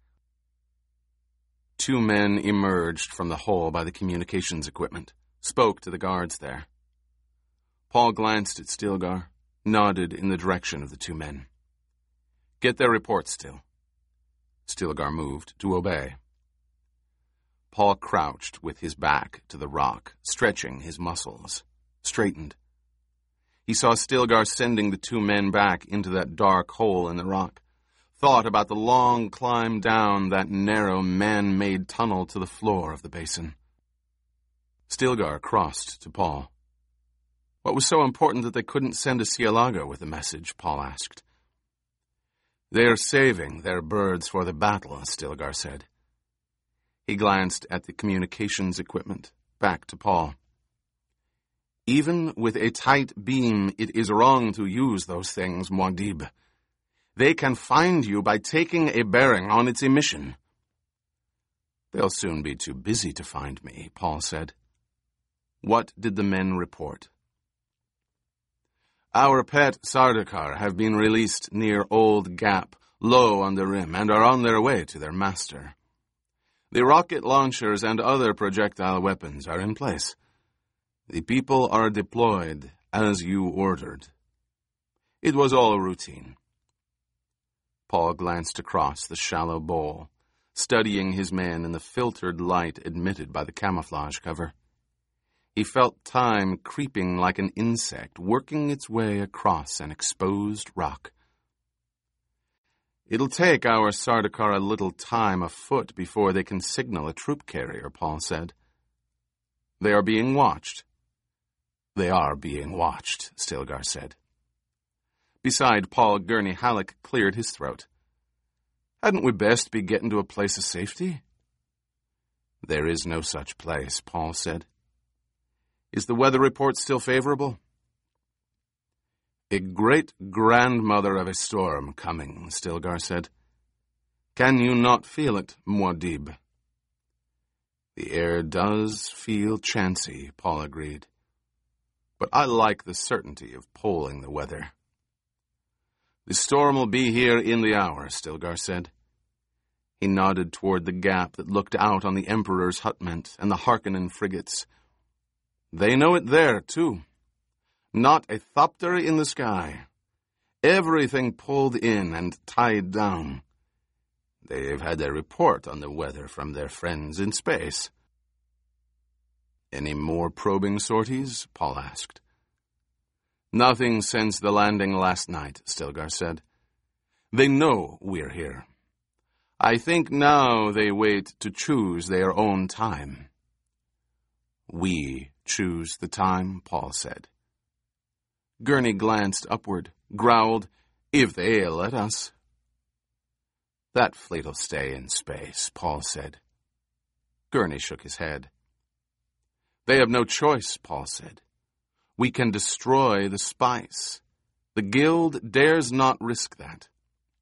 Two men emerged from the hole by the communications equipment, spoke to the guards there. Paul glanced at Stilgar, nodded in the direction of the two men. "Get their reports, Still." Stilgar moved to obey. Paul crouched with his back to the rock, stretching his muscles, straightened. He saw Stilgar sending the two men back into that dark hole in the rock, thought about the long climb down that narrow man-made tunnel to the floor of the basin. Stilgar crossed to Paul. What was so important that they couldn't send a Cielago with the message, Paul asked. "They're saving their birds for the battle," Stilgar said. He glanced at the communications equipment, back to Paul. "Even with a tight beam, it is wrong to use those things, Muad'Dib. They can find you by taking a bearing on its emission." "They'll soon be too busy to find me," Paul said. What did the men report? "Our pet Sardaukar have been released near Old Gap, low on the rim, and are on their way to their master. The rocket launchers and other projectile weapons are in place. The people are deployed as you ordered." It was all routine. Paul glanced across the shallow bowl, studying his men in the filtered light admitted by the camouflage cover. He felt time creeping like an insect, working its way across an exposed rock. "It'll take our Sardaukar a little time afoot before they can signal a troop carrier," Paul said. "They are being watched." "They are being watched," Stilgar said. Beside Paul, Gurney Halleck cleared his throat. "Hadn't we best be getting to a place of safety?" "There is no such place," Paul said. "Is the weather report still favorable?" "A great-grandmother of a storm coming," Stilgar said. "Can you not feel it, Muad'Dib?" "The air does feel chancy," Paul agreed. "But I like the certainty of polling the weather." "The storm will be here in the hour," Stilgar said. He nodded toward the gap that looked out on the Emperor's hutment and the Harkonnen frigates. "They know it there, too. Not a thopter in the sky. Everything pulled in and tied down. They've had their report on the weather from their friends in space." "Any more probing sorties?" Paul asked. "Nothing since the landing last night," Stilgar said. "They know we're here. I think now they wait to choose their own time." "We choose the time," Paul said. Gurney glanced upward, growled, "If they let us." "That fleet'll stay in space," Paul said. Gurney shook his head. "They have no choice," Paul said. "We can destroy the spice. The Guild dares not risk that."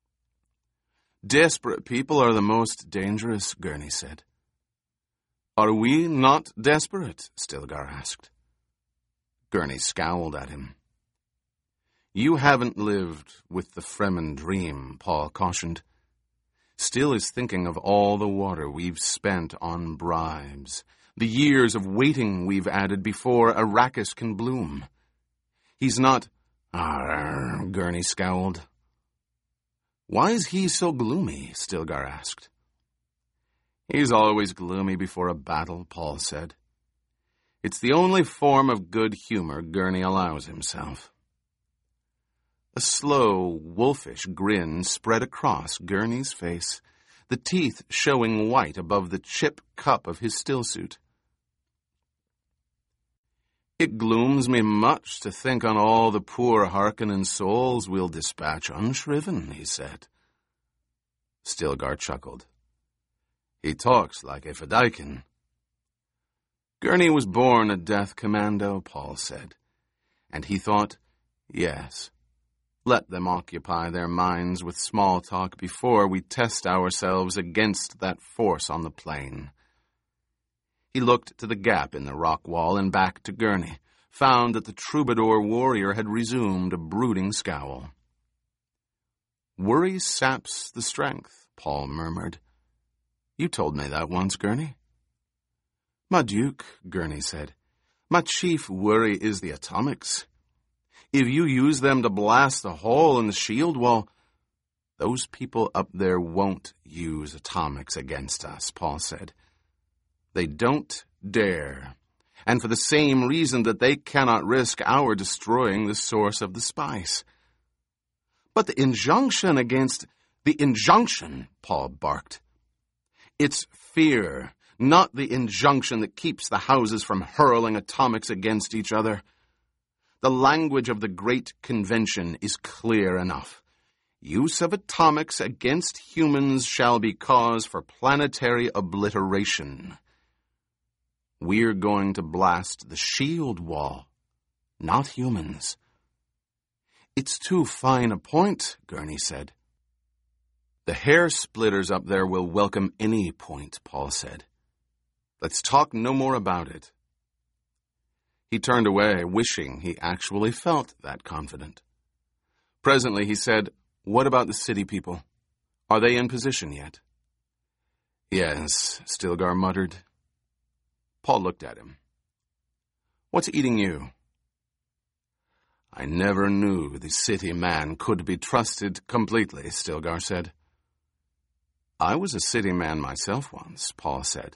"Desperate people are the most dangerous," Gurney said. "Are we not desperate?" Stilgar asked. Gurney scowled at him. "You haven't lived with the Fremen dream," Paul cautioned. "Still is thinking of all the water we've spent on bribes, the years of waiting we've added before Arrakis can bloom. He's not—" "Arr," Gurney scowled. "Why is he so gloomy?" Stilgar asked. "He's always gloomy before a battle," Paul said. "It's the only form of good humor Gurney allows himself." A slow, wolfish grin spread across Gurney's face, the teeth showing white above the chip cup of his stillsuit. "It glooms me much to think on all the poor hearkening souls we'll dispatch unshriven," he said. Stilgar chuckled. "He talks like a Fedaykin." Gurney was born a death commando, Paul said, and he thought, yes, let them occupy their minds with small talk before we test ourselves against that force on the plain. He looked to the gap in the rock wall and back to Gurney, found that the troubadour warrior had resumed a brooding scowl. "Worry saps the strength," Paul murmured. "You told me that once, Gurney." "My duke," Gurney said, "my chief worry is the atomics. If you use them to blast a hole in the shield wall..." "Those people up there won't use atomics against us," Paul said. "They don't dare, and for the same reason that they cannot risk our destroying the source of the spice." "But the injunction against..." "The injunction," Paul barked. "It's fear, not the injunction that keeps the houses from hurling atomics against each other. The language of the Great Convention is clear enough. Use of atomics against humans shall be cause for planetary obliteration. We're going to blast the shield wall, not humans." "It's too fine a point," Gurney said. "The hair splitters up there will welcome any point," Paul said. "Let's talk no more about it." He turned away, wishing he actually felt that confident. Presently he said, "What about the city people? Are they in position yet?" "Yes," Stilgar muttered. Paul looked at him. "What's eating you?" "I never knew the city man could be trusted completely," Stilgar said. "I was a city man myself once," Paul said.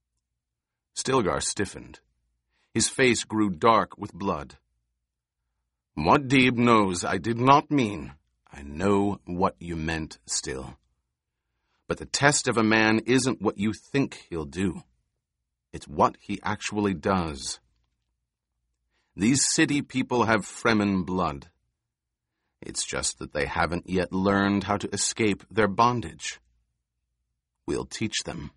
Stilgar stiffened. His face grew dark with blood. "Muad'Dib knows I did not mean..." "I know what you meant still. But the test of a man isn't what you think he'll do. It's what he actually does. These city people have Fremen blood. It's just that they haven't yet learned how to escape their bondage. We'll teach them."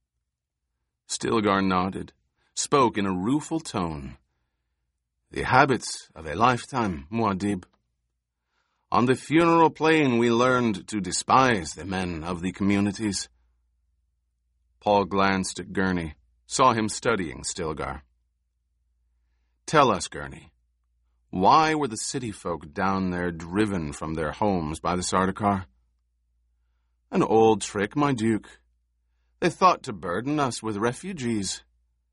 Stilgar nodded, spoke in a rueful tone. "The habits of a lifetime, Muad'Dib. On the funeral plain we learned to despise the men of the communities." Paul glanced at Gurney, saw him studying Stilgar. "Tell us, Gurney, why were the city folk down there driven from their homes by the Sardaukar?" "An old trick, my duke. They thought to burden us with refugees."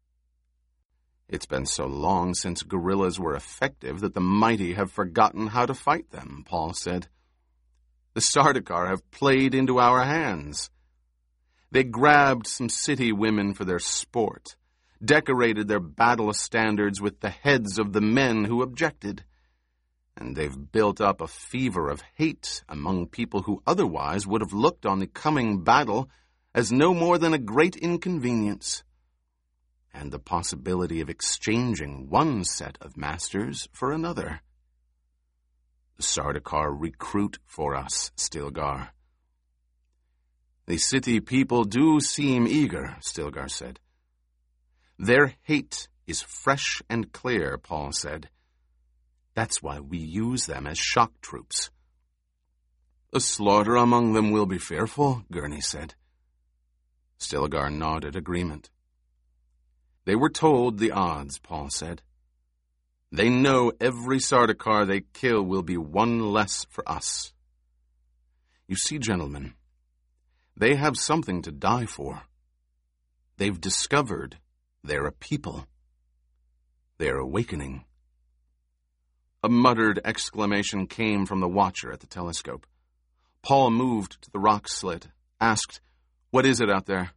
"It's been so long since guerrillas were effective that the mighty have forgotten how to fight them," Paul said. "The Sardaukar have played into our hands. They grabbed some city women for their sport, decorated their battle standards with the heads of the men who objected, and they've built up a fever of hate among people who otherwise would have looked on the coming battle as no more than a great inconvenience, and the possibility of exchanging one set of masters for another. The Sardaukar recruit for us, Stilgar." "The city people do seem eager," Stilgar said. "Their hate is fresh and clear," Paul said. "That's why we use them as shock troops." "The slaughter among them will be fearful," Gurney said. Stilgar nodded agreement. "They were told the odds," Paul said. "They know every Sardaukar they kill will be one less for us. You see, gentlemen, they have something to die for. They've discovered they're a people. They're awakening." A muttered exclamation came from the watcher at the telescope. Paul moved to the rock slit, asked, "What is it out there?"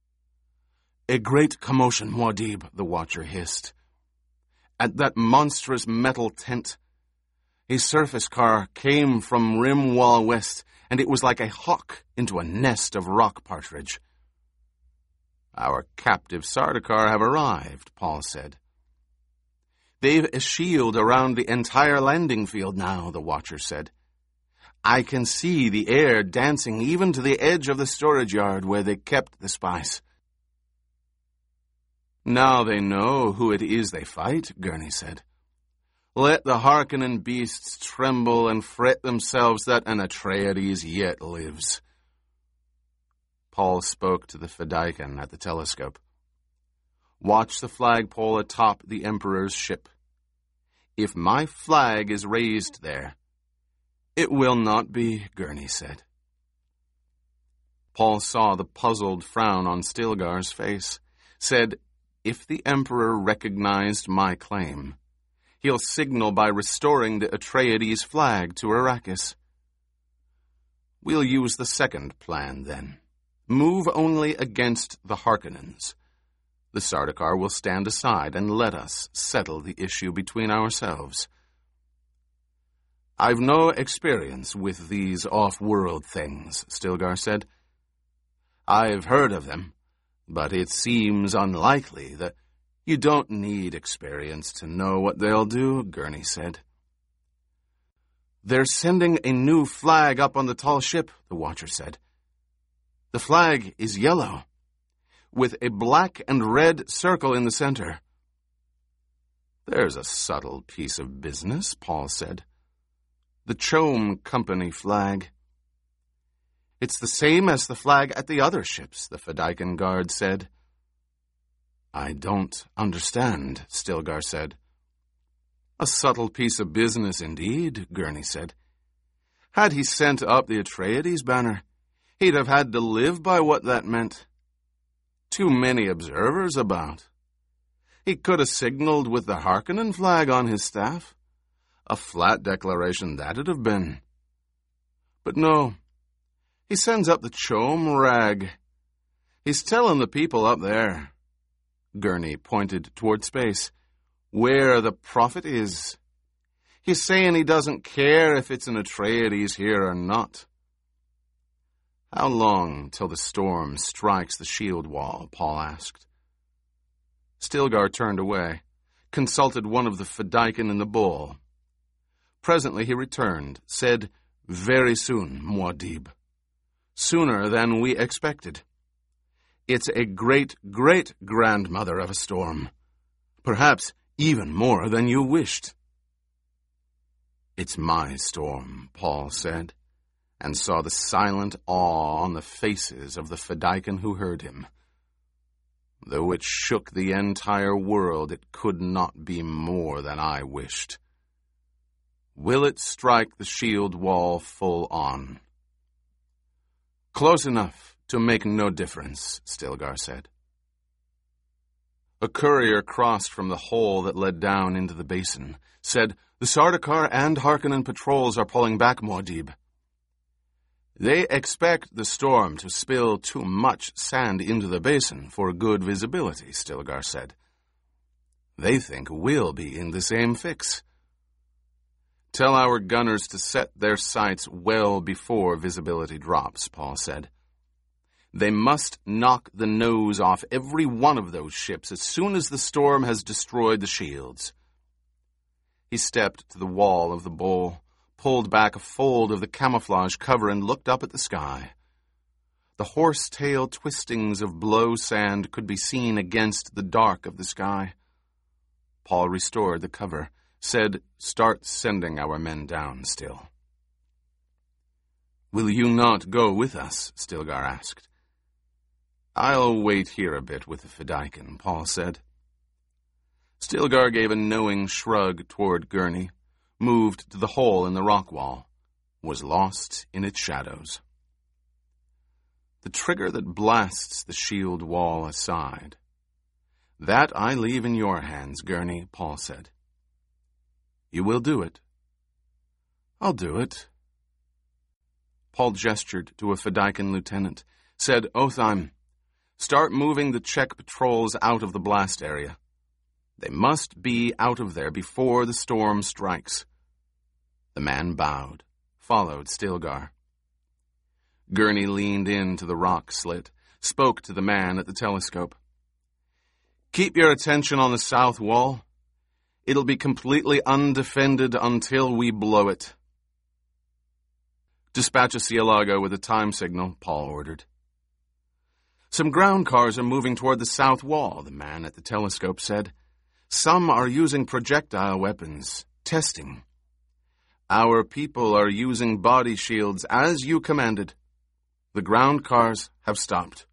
"A great commotion, Muad'Dib," the watcher hissed. "At that monstrous metal tent, A surface car came from rim wall west, and it was like a hawk into a nest of rock partridge. Our captive Sardaukar have arrived, Paul said. They've a shield around the entire landing field now, the watcher said. I can see the air dancing even to the edge of the storage yard where they kept the spice. Now they know who it is they fight, Gurney said. Let the Harkonnen beasts tremble and fret themselves that an Atreides yet lives. Paul spoke to the Fedaykin at the telescope. Watch the flagpole atop the Emperor's ship. If my flag is raised there, it will not be, Gurney said. Paul saw the puzzled frown on Stilgar's face, said, if the Emperor recognized my claim, he'll signal by restoring the Atreides flag to Arrakis. We'll use the second plan, then. Move only against the Harkonnens. The Sardaukar will stand aside and let us settle the issue between ourselves. I've no experience with these off-world things, Stilgar said. I've heard of them, but it seems unlikely that... You don't need experience to know what they'll do, Gurney said. They're sending a new flag up on the tall ship, the watcher said. The flag is yellow, with a black and red circle in the center. There's a subtle piece of business, Paul said. The Chom Company flag. It's the same as the flag at the other ships, the Fedaykin guard said. I don't understand, Stilgar said. A subtle piece of business indeed, Gurney said. Had he sent up the Atreides banner, he'd have had to live by what that meant. Too many observers about. He could have signaled with the Harkonnen flag on his staff. A flat declaration that'd have been. But no, he sends up the Chom rag. He's telling the people up there, Gurney pointed toward space, where the prophet is. He's saying he doesn't care if it's an Atreides here or not. How long till the storm strikes the shield wall? Paul asked. Stilgar turned away, consulted one of the Fedaykin in the bull. Presently he returned, said, Very soon, Muad'Dib. Sooner than we expected. It's a great-great-grandmother of a storm. Perhaps even more than you wished. It's my storm, Paul said, and saw the silent awe on the faces of the Fedaykin who heard him. Though it shook the entire world, it could not be more than I wished. Will it strike the shield wall full on? Close enough to make no difference, Stilgar said. A courier crossed from the hole that led down into the basin, said, The Sardaukar and Harkonnen patrols are pulling back, Muad'Dib. They expect the storm to spill too much sand into the basin for good visibility, Stilgar said. They think we'll be in the same fix. Tell our gunners to set their sights well before visibility drops, Paul said. They must knock the nose off every one of those ships as soon as the storm has destroyed the shields. He stepped to the wall of the bowl, pulled back a fold of the camouflage cover, and looked up at the sky. The horse-tail twistings of blow sand could be seen against the dark of the sky. Paul restored the cover, said, Start sending our men down still. Will you not go with us? Stilgar asked. I'll wait here a bit with the Fedaykin, Paul said. Stilgar gave a knowing shrug toward Gurney, moved to the hole in the rock wall, was lost in its shadows. The trigger that blasts the shield wall aside. That I leave in your hands, Gurney, Paul said. You will do it. I'll do it. Paul gestured to a Fedaykin lieutenant, said, Otheim, start moving the Czech patrols out of the blast area. They must be out of there before the storm strikes. The man bowed, followed Stilgar. Gurney leaned into the rock slit, spoke to the man at the telescope. "Keep your attention on the south wall. It'll be completely undefended until we blow it." "Dispatch a Cielago with a time signal," Paul ordered. "Some ground cars are moving toward the south wall," the man at the telescope said. "Some are using projectile weapons, testing. Our people are using body shields as you commanded. The ground cars have stopped."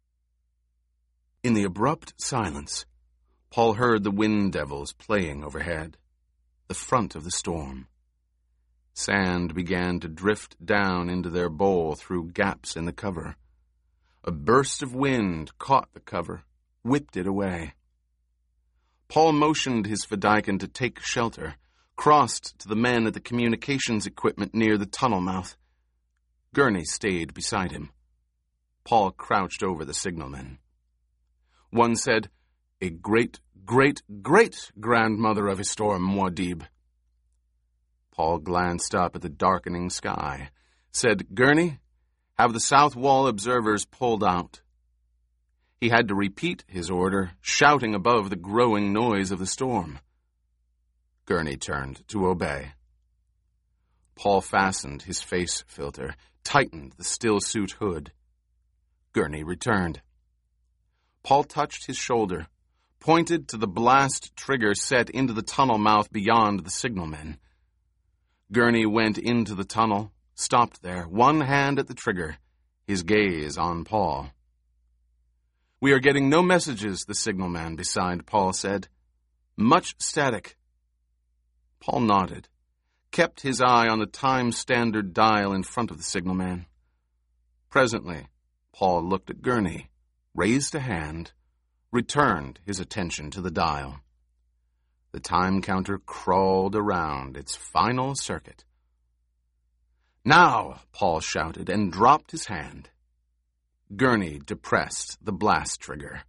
In the abrupt silence, Paul heard the wind devils playing overhead, the front of the storm. Sand began to drift down into their bowl through gaps in the cover. A burst of wind caught the cover, whipped it away. Paul motioned his Fedaykin to take shelter, crossed to the men at the communications equipment near the tunnel mouth. Gurney stayed beside him. Paul crouched over the signalmen. One said, "A great, great, great grandmother of Histor Muad'Dib." Paul glanced up at the darkening sky, said, "Gurney, have the south wall observers pulled out." He had to repeat his order, shouting above the growing noise of the storm. Gurney turned to obey. Paul fastened his face filter, tightened the still-suit hood. Gurney returned. Paul touched his shoulder, pointed to the blast trigger set into the tunnel mouth beyond the signalmen. Gurney went into the tunnel, stopped there, one hand at the trigger, his gaze on Paul. "We are getting no messages," the signalman beside Paul said. "Much static." Paul nodded, kept his eye on the time-standard dial in front of the signalman. Presently, Paul looked at Gurney, raised a hand, returned his attention to the dial. The time counter crawled around its final circuit. "Now!" Paul shouted and dropped his hand. Gurney depressed the blast trigger.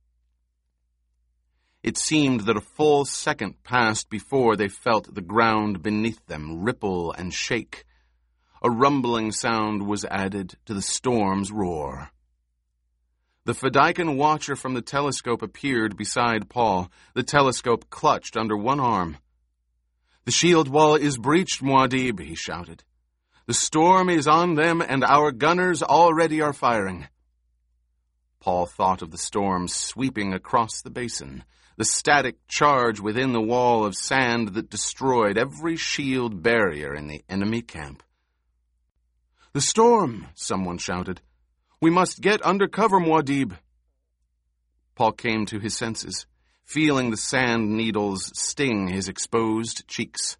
It seemed that a full second passed before they felt the ground beneath them ripple and shake. A rumbling sound was added to the storm's roar. The Fedaykin watcher from the telescope appeared beside Paul, the telescope clutched under one arm. "The shield wall is breached, Muad'Dib," he shouted. "The storm is on them, and our gunners already are firing." Paul thought of the storm sweeping across the basin, the static charge within the wall of sand that destroyed every shield barrier in the enemy camp. "The storm!" someone shouted. "We must get under cover, Muad'Dib." Paul came to his senses, feeling the sand needles sting his exposed cheeks.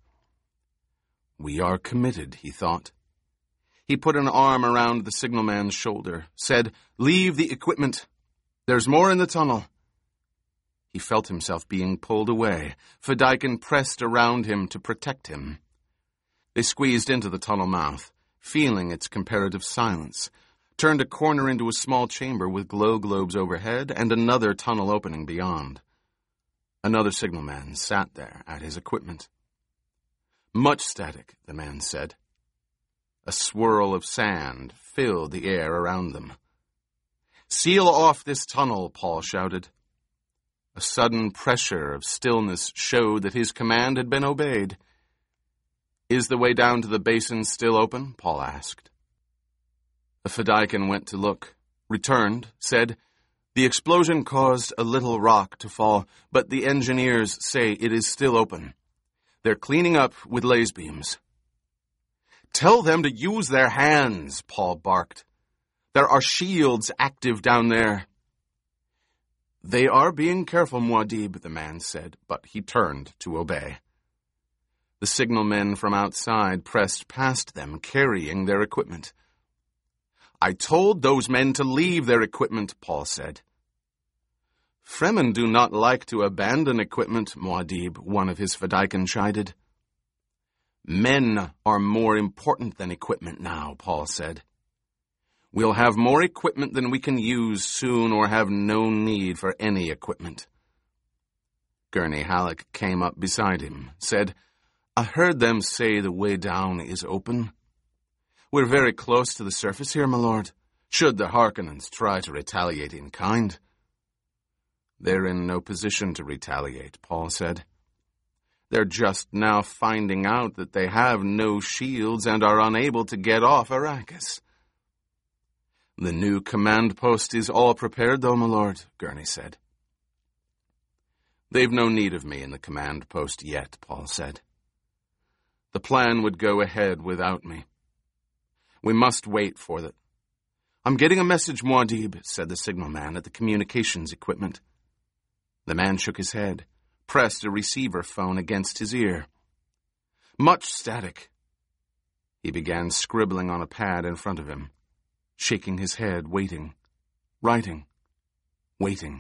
"We are committed," he thought. He put an arm around the signalman's shoulder, said, "Leave the equipment. There's more in the tunnel." He felt himself being pulled away. Fedaykin pressed around him to protect him. They squeezed into the tunnel mouth, feeling its comparative silence, turned a corner into a small chamber with glow globes overhead and another tunnel opening beyond. Another signalman sat there at his equipment. "Much static," the man said. A swirl of sand filled the air around them. "Seal off this tunnel," Paul shouted. A sudden pressure of stillness showed that his command had been obeyed. "Is the way down to the basin still open?" Paul asked. The Fedaykin went to look, returned, said, "The explosion caused a little rock to fall, but the engineers say it is still open. They're cleaning up with laser beams." "Tell them to use their hands," Paul barked. "There are shields active down there." "They are being careful, Muad'Dib," the man said, but he turned to obey. The signalmen from outside pressed past them, carrying their equipment. "I told those men to leave their equipment," Paul said. "Fremen do not like to abandon equipment, Muad'Dib," one of his Fedaykin chided. "Men are more important than equipment now," Paul said. "We'll have more equipment than we can use soon or have no need for any equipment." Gurney Halleck came up beside him, said, I heard them say the way down is open. We're very close to the surface here, my lord, should the Harkonnens try to retaliate in kind. They're in no position to retaliate, Paul said. They're just now finding out that they have no shields and are unable to get off Arrakis. The new command post is all prepared, though, my lord, Gurney said. They've no need of me in the command post yet, Paul said. The plan would go ahead without me. We must wait for that. I'm getting a message, Muad'Dib, said the signalman at the communications equipment. The man shook his head, pressed a receiver phone against his ear. Much static. He began scribbling on a pad in front of him, shaking his head, waiting, writing, waiting.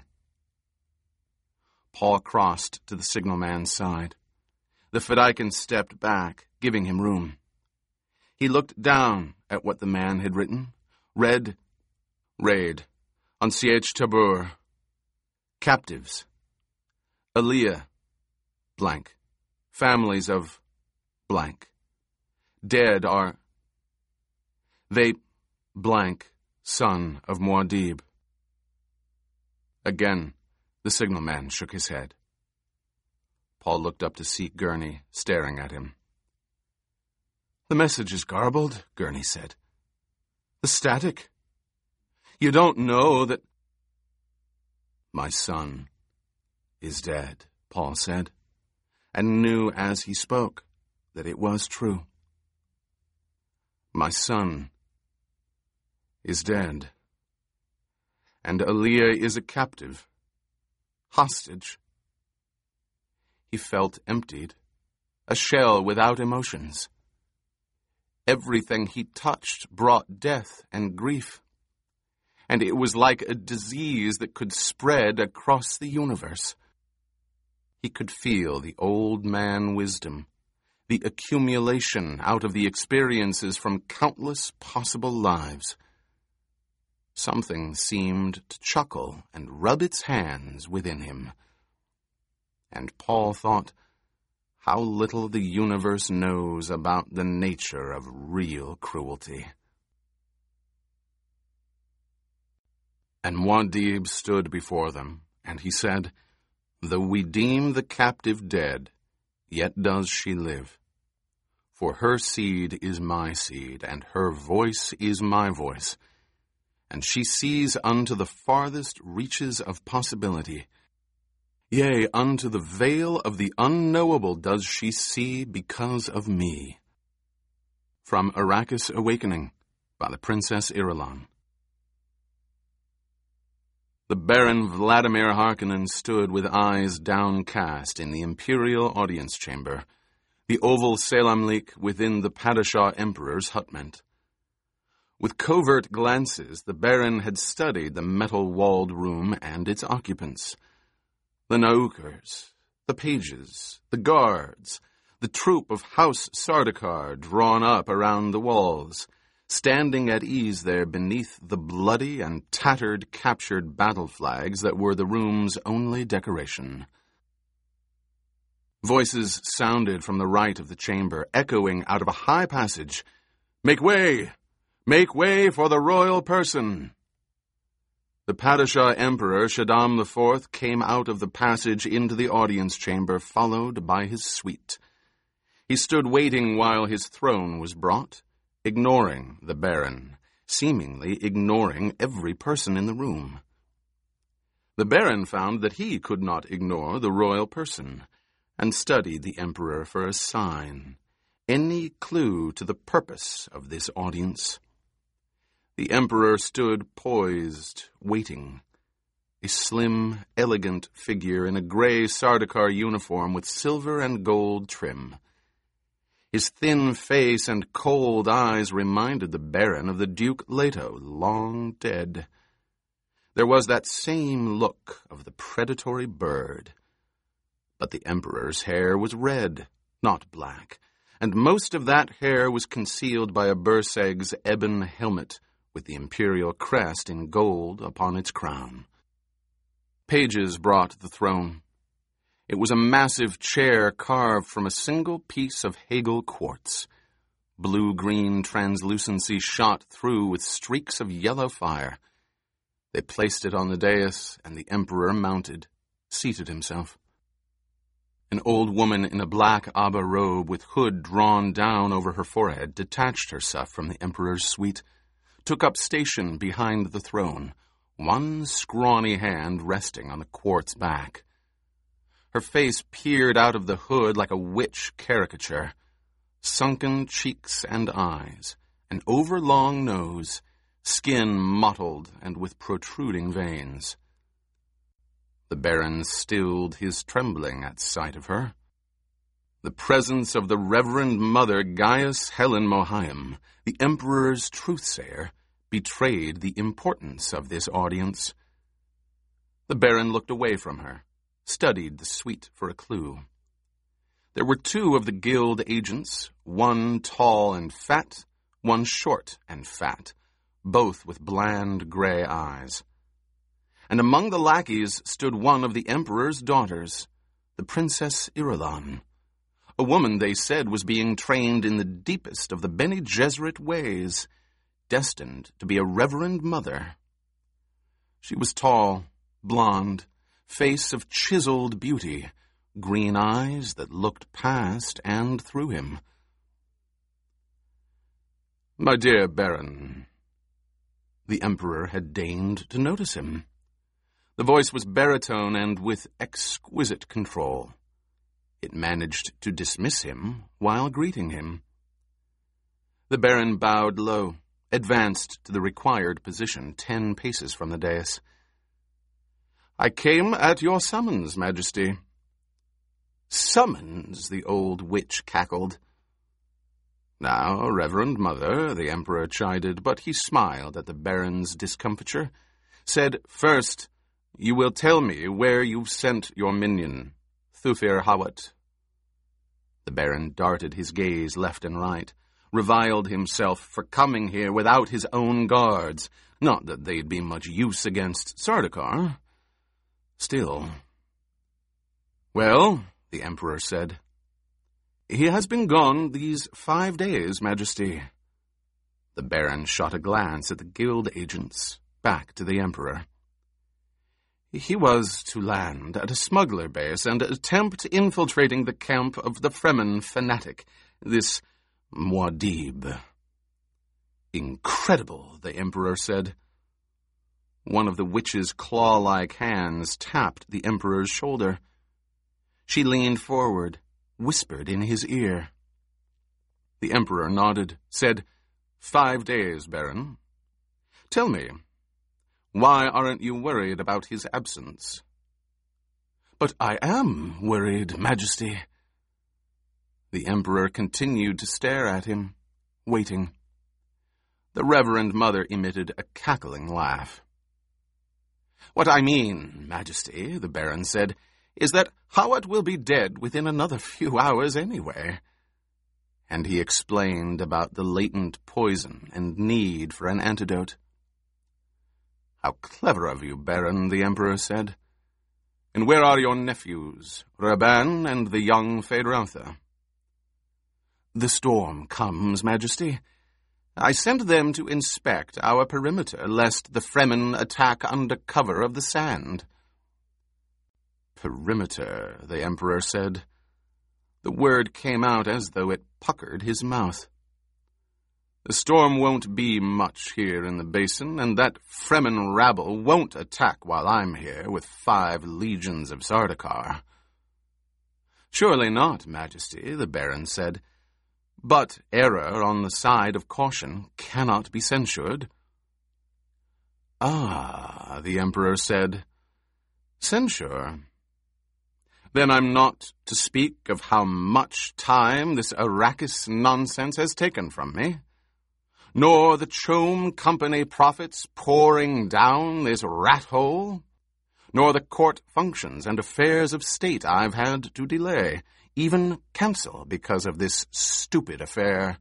Paul crossed to the signalman's side. The Fedaykin stepped back, giving him room. He looked down at what the man had written, read, Raid, on Sietch Tabr, captives, Alia, blank, families of blank, dead are, they, blank, son of Muad'Dib. Again, the signalman shook his head. Paul looked up to see Gurney staring at him. The message is garbled, Gurney said. The static. You don't know that... My son is dead, Paul said, and knew as he spoke that it was true. My son is dead, and Alia is a captive, hostage. He felt emptied, a shell without emotions. Everything he touched brought death and grief, and it was like a disease that could spread across the universe. He could feel the old man wisdom, the accumulation out of the experiences from countless possible lives. Something seemed to chuckle and rub its hands within him. And Paul thought, how little the universe knows about the nature of real cruelty. And Muad'Dib stood before them, and he said, Though we deem the captive dead, yet does she live. For her seed is my seed, and her voice is my voice. And she sees unto the farthest reaches of possibility. Yea, unto the veil of the unknowable does she see because of me. From Arrakis Awakening, by the Princess Irulan. The Baron Vladimir Harkonnen stood with eyes downcast in the imperial audience chamber, the oval Selamlik within the Padishah Emperor's hutment. With covert glances, the Baron had studied the metal-walled room and its occupants. The Naukers, the pages, the guards, the troop of House Sardaukar drawn up around the walls, standing at ease there beneath the bloody and tattered captured battle flags that were the room's only decoration. Voices sounded from the right of the chamber, echoing out of a high passage, Make way! Make way for the royal person! The Padishah Emperor, Shaddam the Fourth, came out of the passage into the audience chamber, followed by his suite. He stood waiting while his throne was brought, ignoring the Baron, seemingly ignoring every person in the room. The Baron found that he could not ignore the royal person, and studied the Emperor for a sign, any clue to the purpose of this audience. The Emperor stood poised, waiting, a slim, elegant figure in a gray Sardaukar uniform with silver and gold trim. His thin face and cold eyes reminded the Baron of the Duke Leto, long dead. There was that same look of the predatory bird. But the Emperor's hair was red, not black, and most of that hair was concealed by a Burseg's ebon helmet, with the imperial crest in gold upon its crown. Pages brought the throne. It was a massive chair carved from a single piece of Hegel quartz. Blue-green translucency shot through with streaks of yellow fire. They placed it on the dais, and the emperor mounted, seated himself. An old woman in a black Abba robe with hood drawn down over her forehead detached herself from the emperor's suite, took up station behind the throne, one scrawny hand resting on the quartz back. Her face peered out of the hood like a witch caricature. Sunken cheeks and eyes, an overlong nose, skin mottled and with protruding veins. The Baron stilled his trembling at sight of her. The presence of the Reverend Mother Gaius Helen Mohiam, the Emperor's truthsayer, betrayed the importance of this audience. The Baron looked away from her, studied the suite for a clue. There were two of the guild agents, one tall and fat, one short and fat, both with bland gray eyes. And among the lackeys stood one of the Emperor's daughters, the Princess Irulan, a woman they said was being trained in the deepest of the Bene Gesserit ways, destined to be a reverend mother. She was tall, blonde, face of chiseled beauty, green eyes that looked past and through him. "My dear Baron," the Emperor had deigned to notice him. The voice was baritone and with exquisite control. It managed to dismiss him while greeting him. The Baron bowed low, advanced to the required position ten paces from the dais. "I came at your summons, Majesty." "Summons?" the old witch cackled. "Now, Reverend Mother," the Emperor chided, but he smiled at the Baron's discomfiture, said, "First, you will tell me where you sent your minion, Thufir Hawat." The Baron darted his gaze left and right, reviled himself for coming here without his own guards. Not that they'd be much use against Sardaukar. Still. "Well," the Emperor said, "he has been gone these five days, Majesty." The Baron shot a glance at the guild agents, back to the Emperor. "He was to land at a smuggler base and attempt infiltrating the camp of the Fremen fanatic, this Muad'Dib." "Incredible," the Emperor said. One of the witch's claw-like hands tapped the Emperor's shoulder. She leaned forward, whispered in his ear. The Emperor nodded, said, "Five days, Baron. Tell me, why aren't you worried about his absence?" "But I am worried, Majesty." The Emperor continued to stare at him, waiting. The Reverend Mother emitted a cackling laugh. "What I mean, Majesty," the Baron said, "is that Hawat will be dead within another few hours anyway." And he explained about the latent poison and need for an antidote. "How clever of you, Baron," the Emperor said. "And where are your nephews, Raban and the young Feyd-Rautha?" "The storm comes, Majesty. I sent them to inspect our perimeter, lest the Fremen attack under cover of the sand." "Perimeter," the Emperor said. The word came out as though it puckered his mouth. "The storm won't be much here in the basin, and that Fremen rabble won't attack while I'm here with five legions of Sardaukar." "Surely not, Majesty," the Baron said. "But error on the side of caution cannot be censured." "Ah," the Emperor said. "Censure. Then I'm not to speak of how much time this Arrakis nonsense has taken from me, nor the Chom Company profits pouring down this rat hole, nor the court functions and affairs of state I've had to delay, even cancel because of this stupid affair."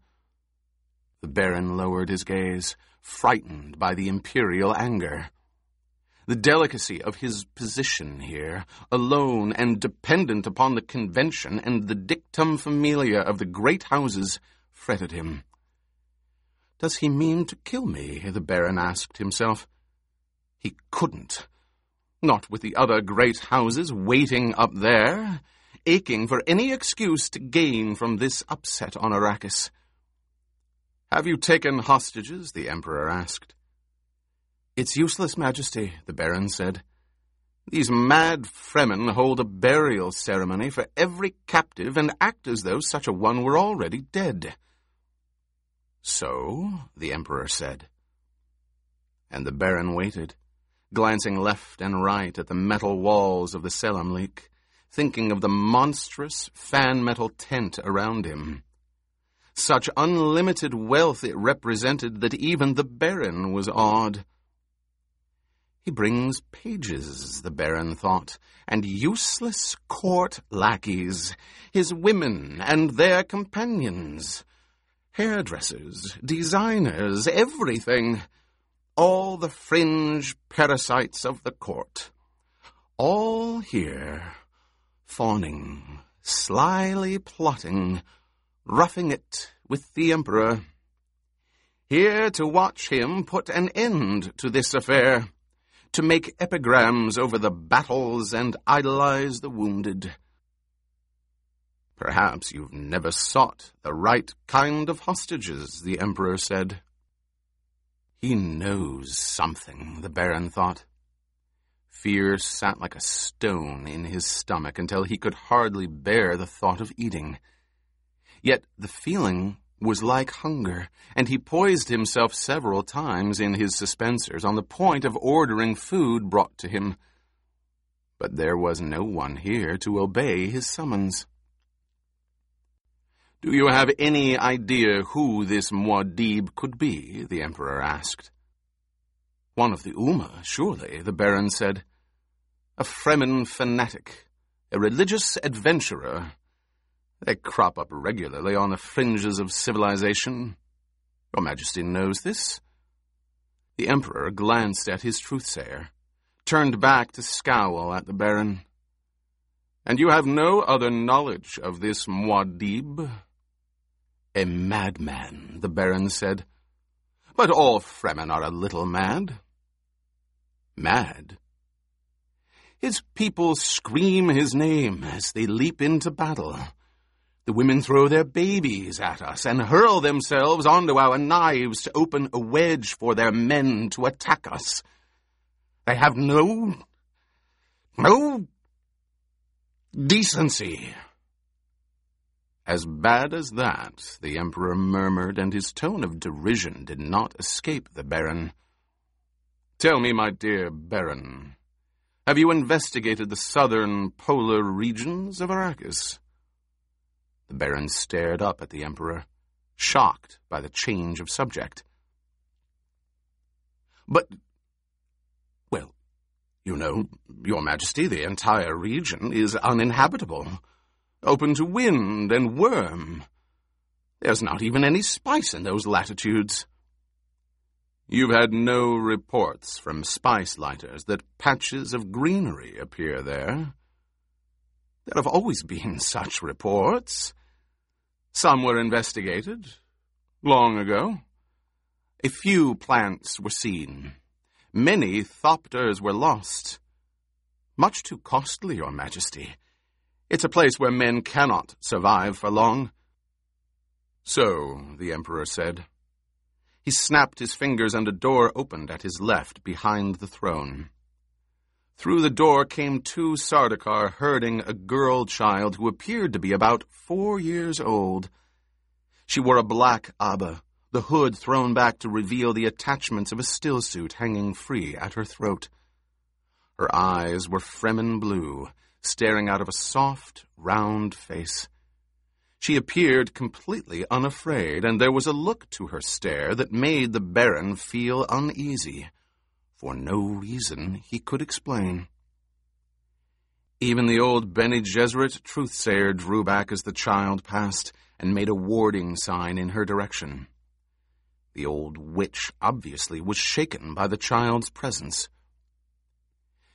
The Baron lowered his gaze, frightened by the imperial anger. The delicacy of his position here, alone and dependent upon the convention and the dictum familia of the great houses, fretted him. Does he mean to kill me? The Baron asked himself. He couldn't. Not with the other great houses waiting up there, aching for any excuse to gain from this upset on Arrakis. Have you taken hostages? The Emperor asked. It's useless, Majesty, the Baron said. These mad Fremen hold a burial ceremony for every captive and act as though such a one were already dead. So, the Emperor said. And the Baron waited, glancing left and right at the metal walls of the Selamlik, thinking of the monstrous fan-metal tent around him. Such unlimited wealth it represented that even the Baron was awed. He brings pages, the Baron thought, and useless court lackeys, his women and their companions, hairdressers, designers, everything, all the fringe parasites of the court, all here, fawning, slyly plotting, roughing it with the Emperor, here to watch him put an end to this affair, to make epigrams over the battles and idolize the wounded. Perhaps you've never sought the right kind of hostages, the Emperor said. He knows something, the Baron thought. Fear sat like a stone in his stomach until he could hardly bear the thought of eating. Yet the feeling was like hunger, and he poised himself several times in his suspensors on the point of ordering food brought to him. But there was no one here to obey his summons. Do you have any idea who this Muad'Dib could be? The Emperor asked. One of the Umma, surely, the Baron said. A Fremen fanatic, a religious adventurer. They crop up regularly on the fringes of civilization. Your Majesty knows this. The Emperor glanced at his truthsayer, turned back to scowl at the Baron. And you have no other knowledge of this Muad'Dib? A madman, the Baron said. But all Fremen are a little mad. Mad? His people scream his name as they leap into battle. The women throw their babies at us and hurl themselves onto our knives to open a wedge for their men to attack us. They have no... no... decency. As bad as that, the Emperor murmured, and his tone of derision did not escape the Baron. Tell me, my dear Baron, have you investigated the southern polar regions of Arrakis? The Baron stared up at the Emperor, shocked by the change of subject. But, well, you know, Your Majesty, the entire region is uninhabitable, open to wind and worm. There's not even any spice in those latitudes. You've had no reports from spice lighters that patches of greenery appear there. There have always been such reports. Some were investigated, long ago. A few plants were seen. Many thopters were lost. Much too costly, Your Majesty. It's a place where men cannot survive for long. So, the Emperor said. He snapped his fingers and a door opened at his left behind the throne. Through the door came two Sardaukar herding a girl child who appeared to be about four years old. She wore a black abba, the hood thrown back to reveal the attachments of a stillsuit hanging free at her throat. Her eyes were Fremen blue, staring out of a soft, round face. She appeared completely unafraid, and there was a look to her stare that made the Baron feel uneasy, for no reason he could explain. Even the old Bene Gesserit truthsayer drew back as the child passed and made a warding sign in her direction. The old witch obviously was shaken by the child's presence.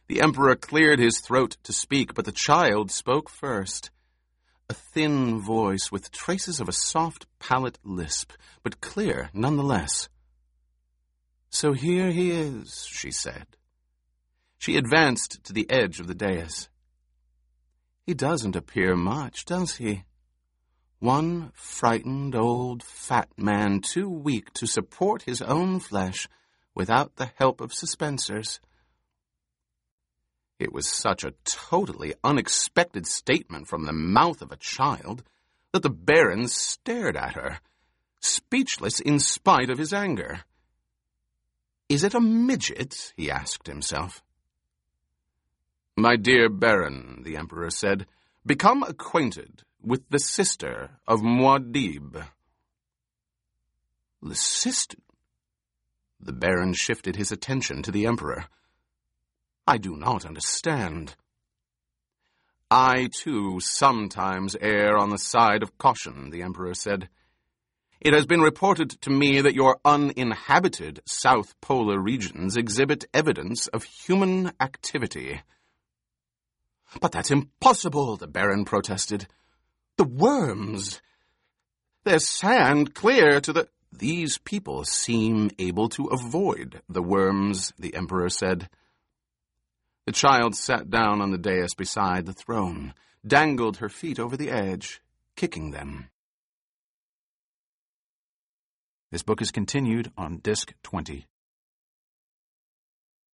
The Emperor cleared his throat to speak, but the child spoke first. A thin voice with traces of a soft palate lisp, but clear nonetheless. "So here he is," she said. She advanced to the edge of the dais. "He doesn't appear much, does he? One frightened old fat man too weak to support his own flesh without the help of suspensors." It was such a totally unexpected statement from the mouth of a child that the Baron stared at her, speechless in spite of his anger. "Is it a midget?" he asked himself. "My dear Baron," the Emperor said, "become acquainted with the sister of Muad'Dib." The sister? The Baron shifted his attention to the Emperor. "I do not understand." "I, too, sometimes err on the side of caution," the Emperor said. "It has been reported to me that your uninhabited South Polar regions exhibit evidence of human activity." "But that's impossible," the Baron protested. "The worms! There's sand clear to the—" "These people seem able to avoid the worms," the Emperor said. The child sat down on the dais beside the throne, dangled her feet over the edge, kicking them. This book is continued on Disc twenty.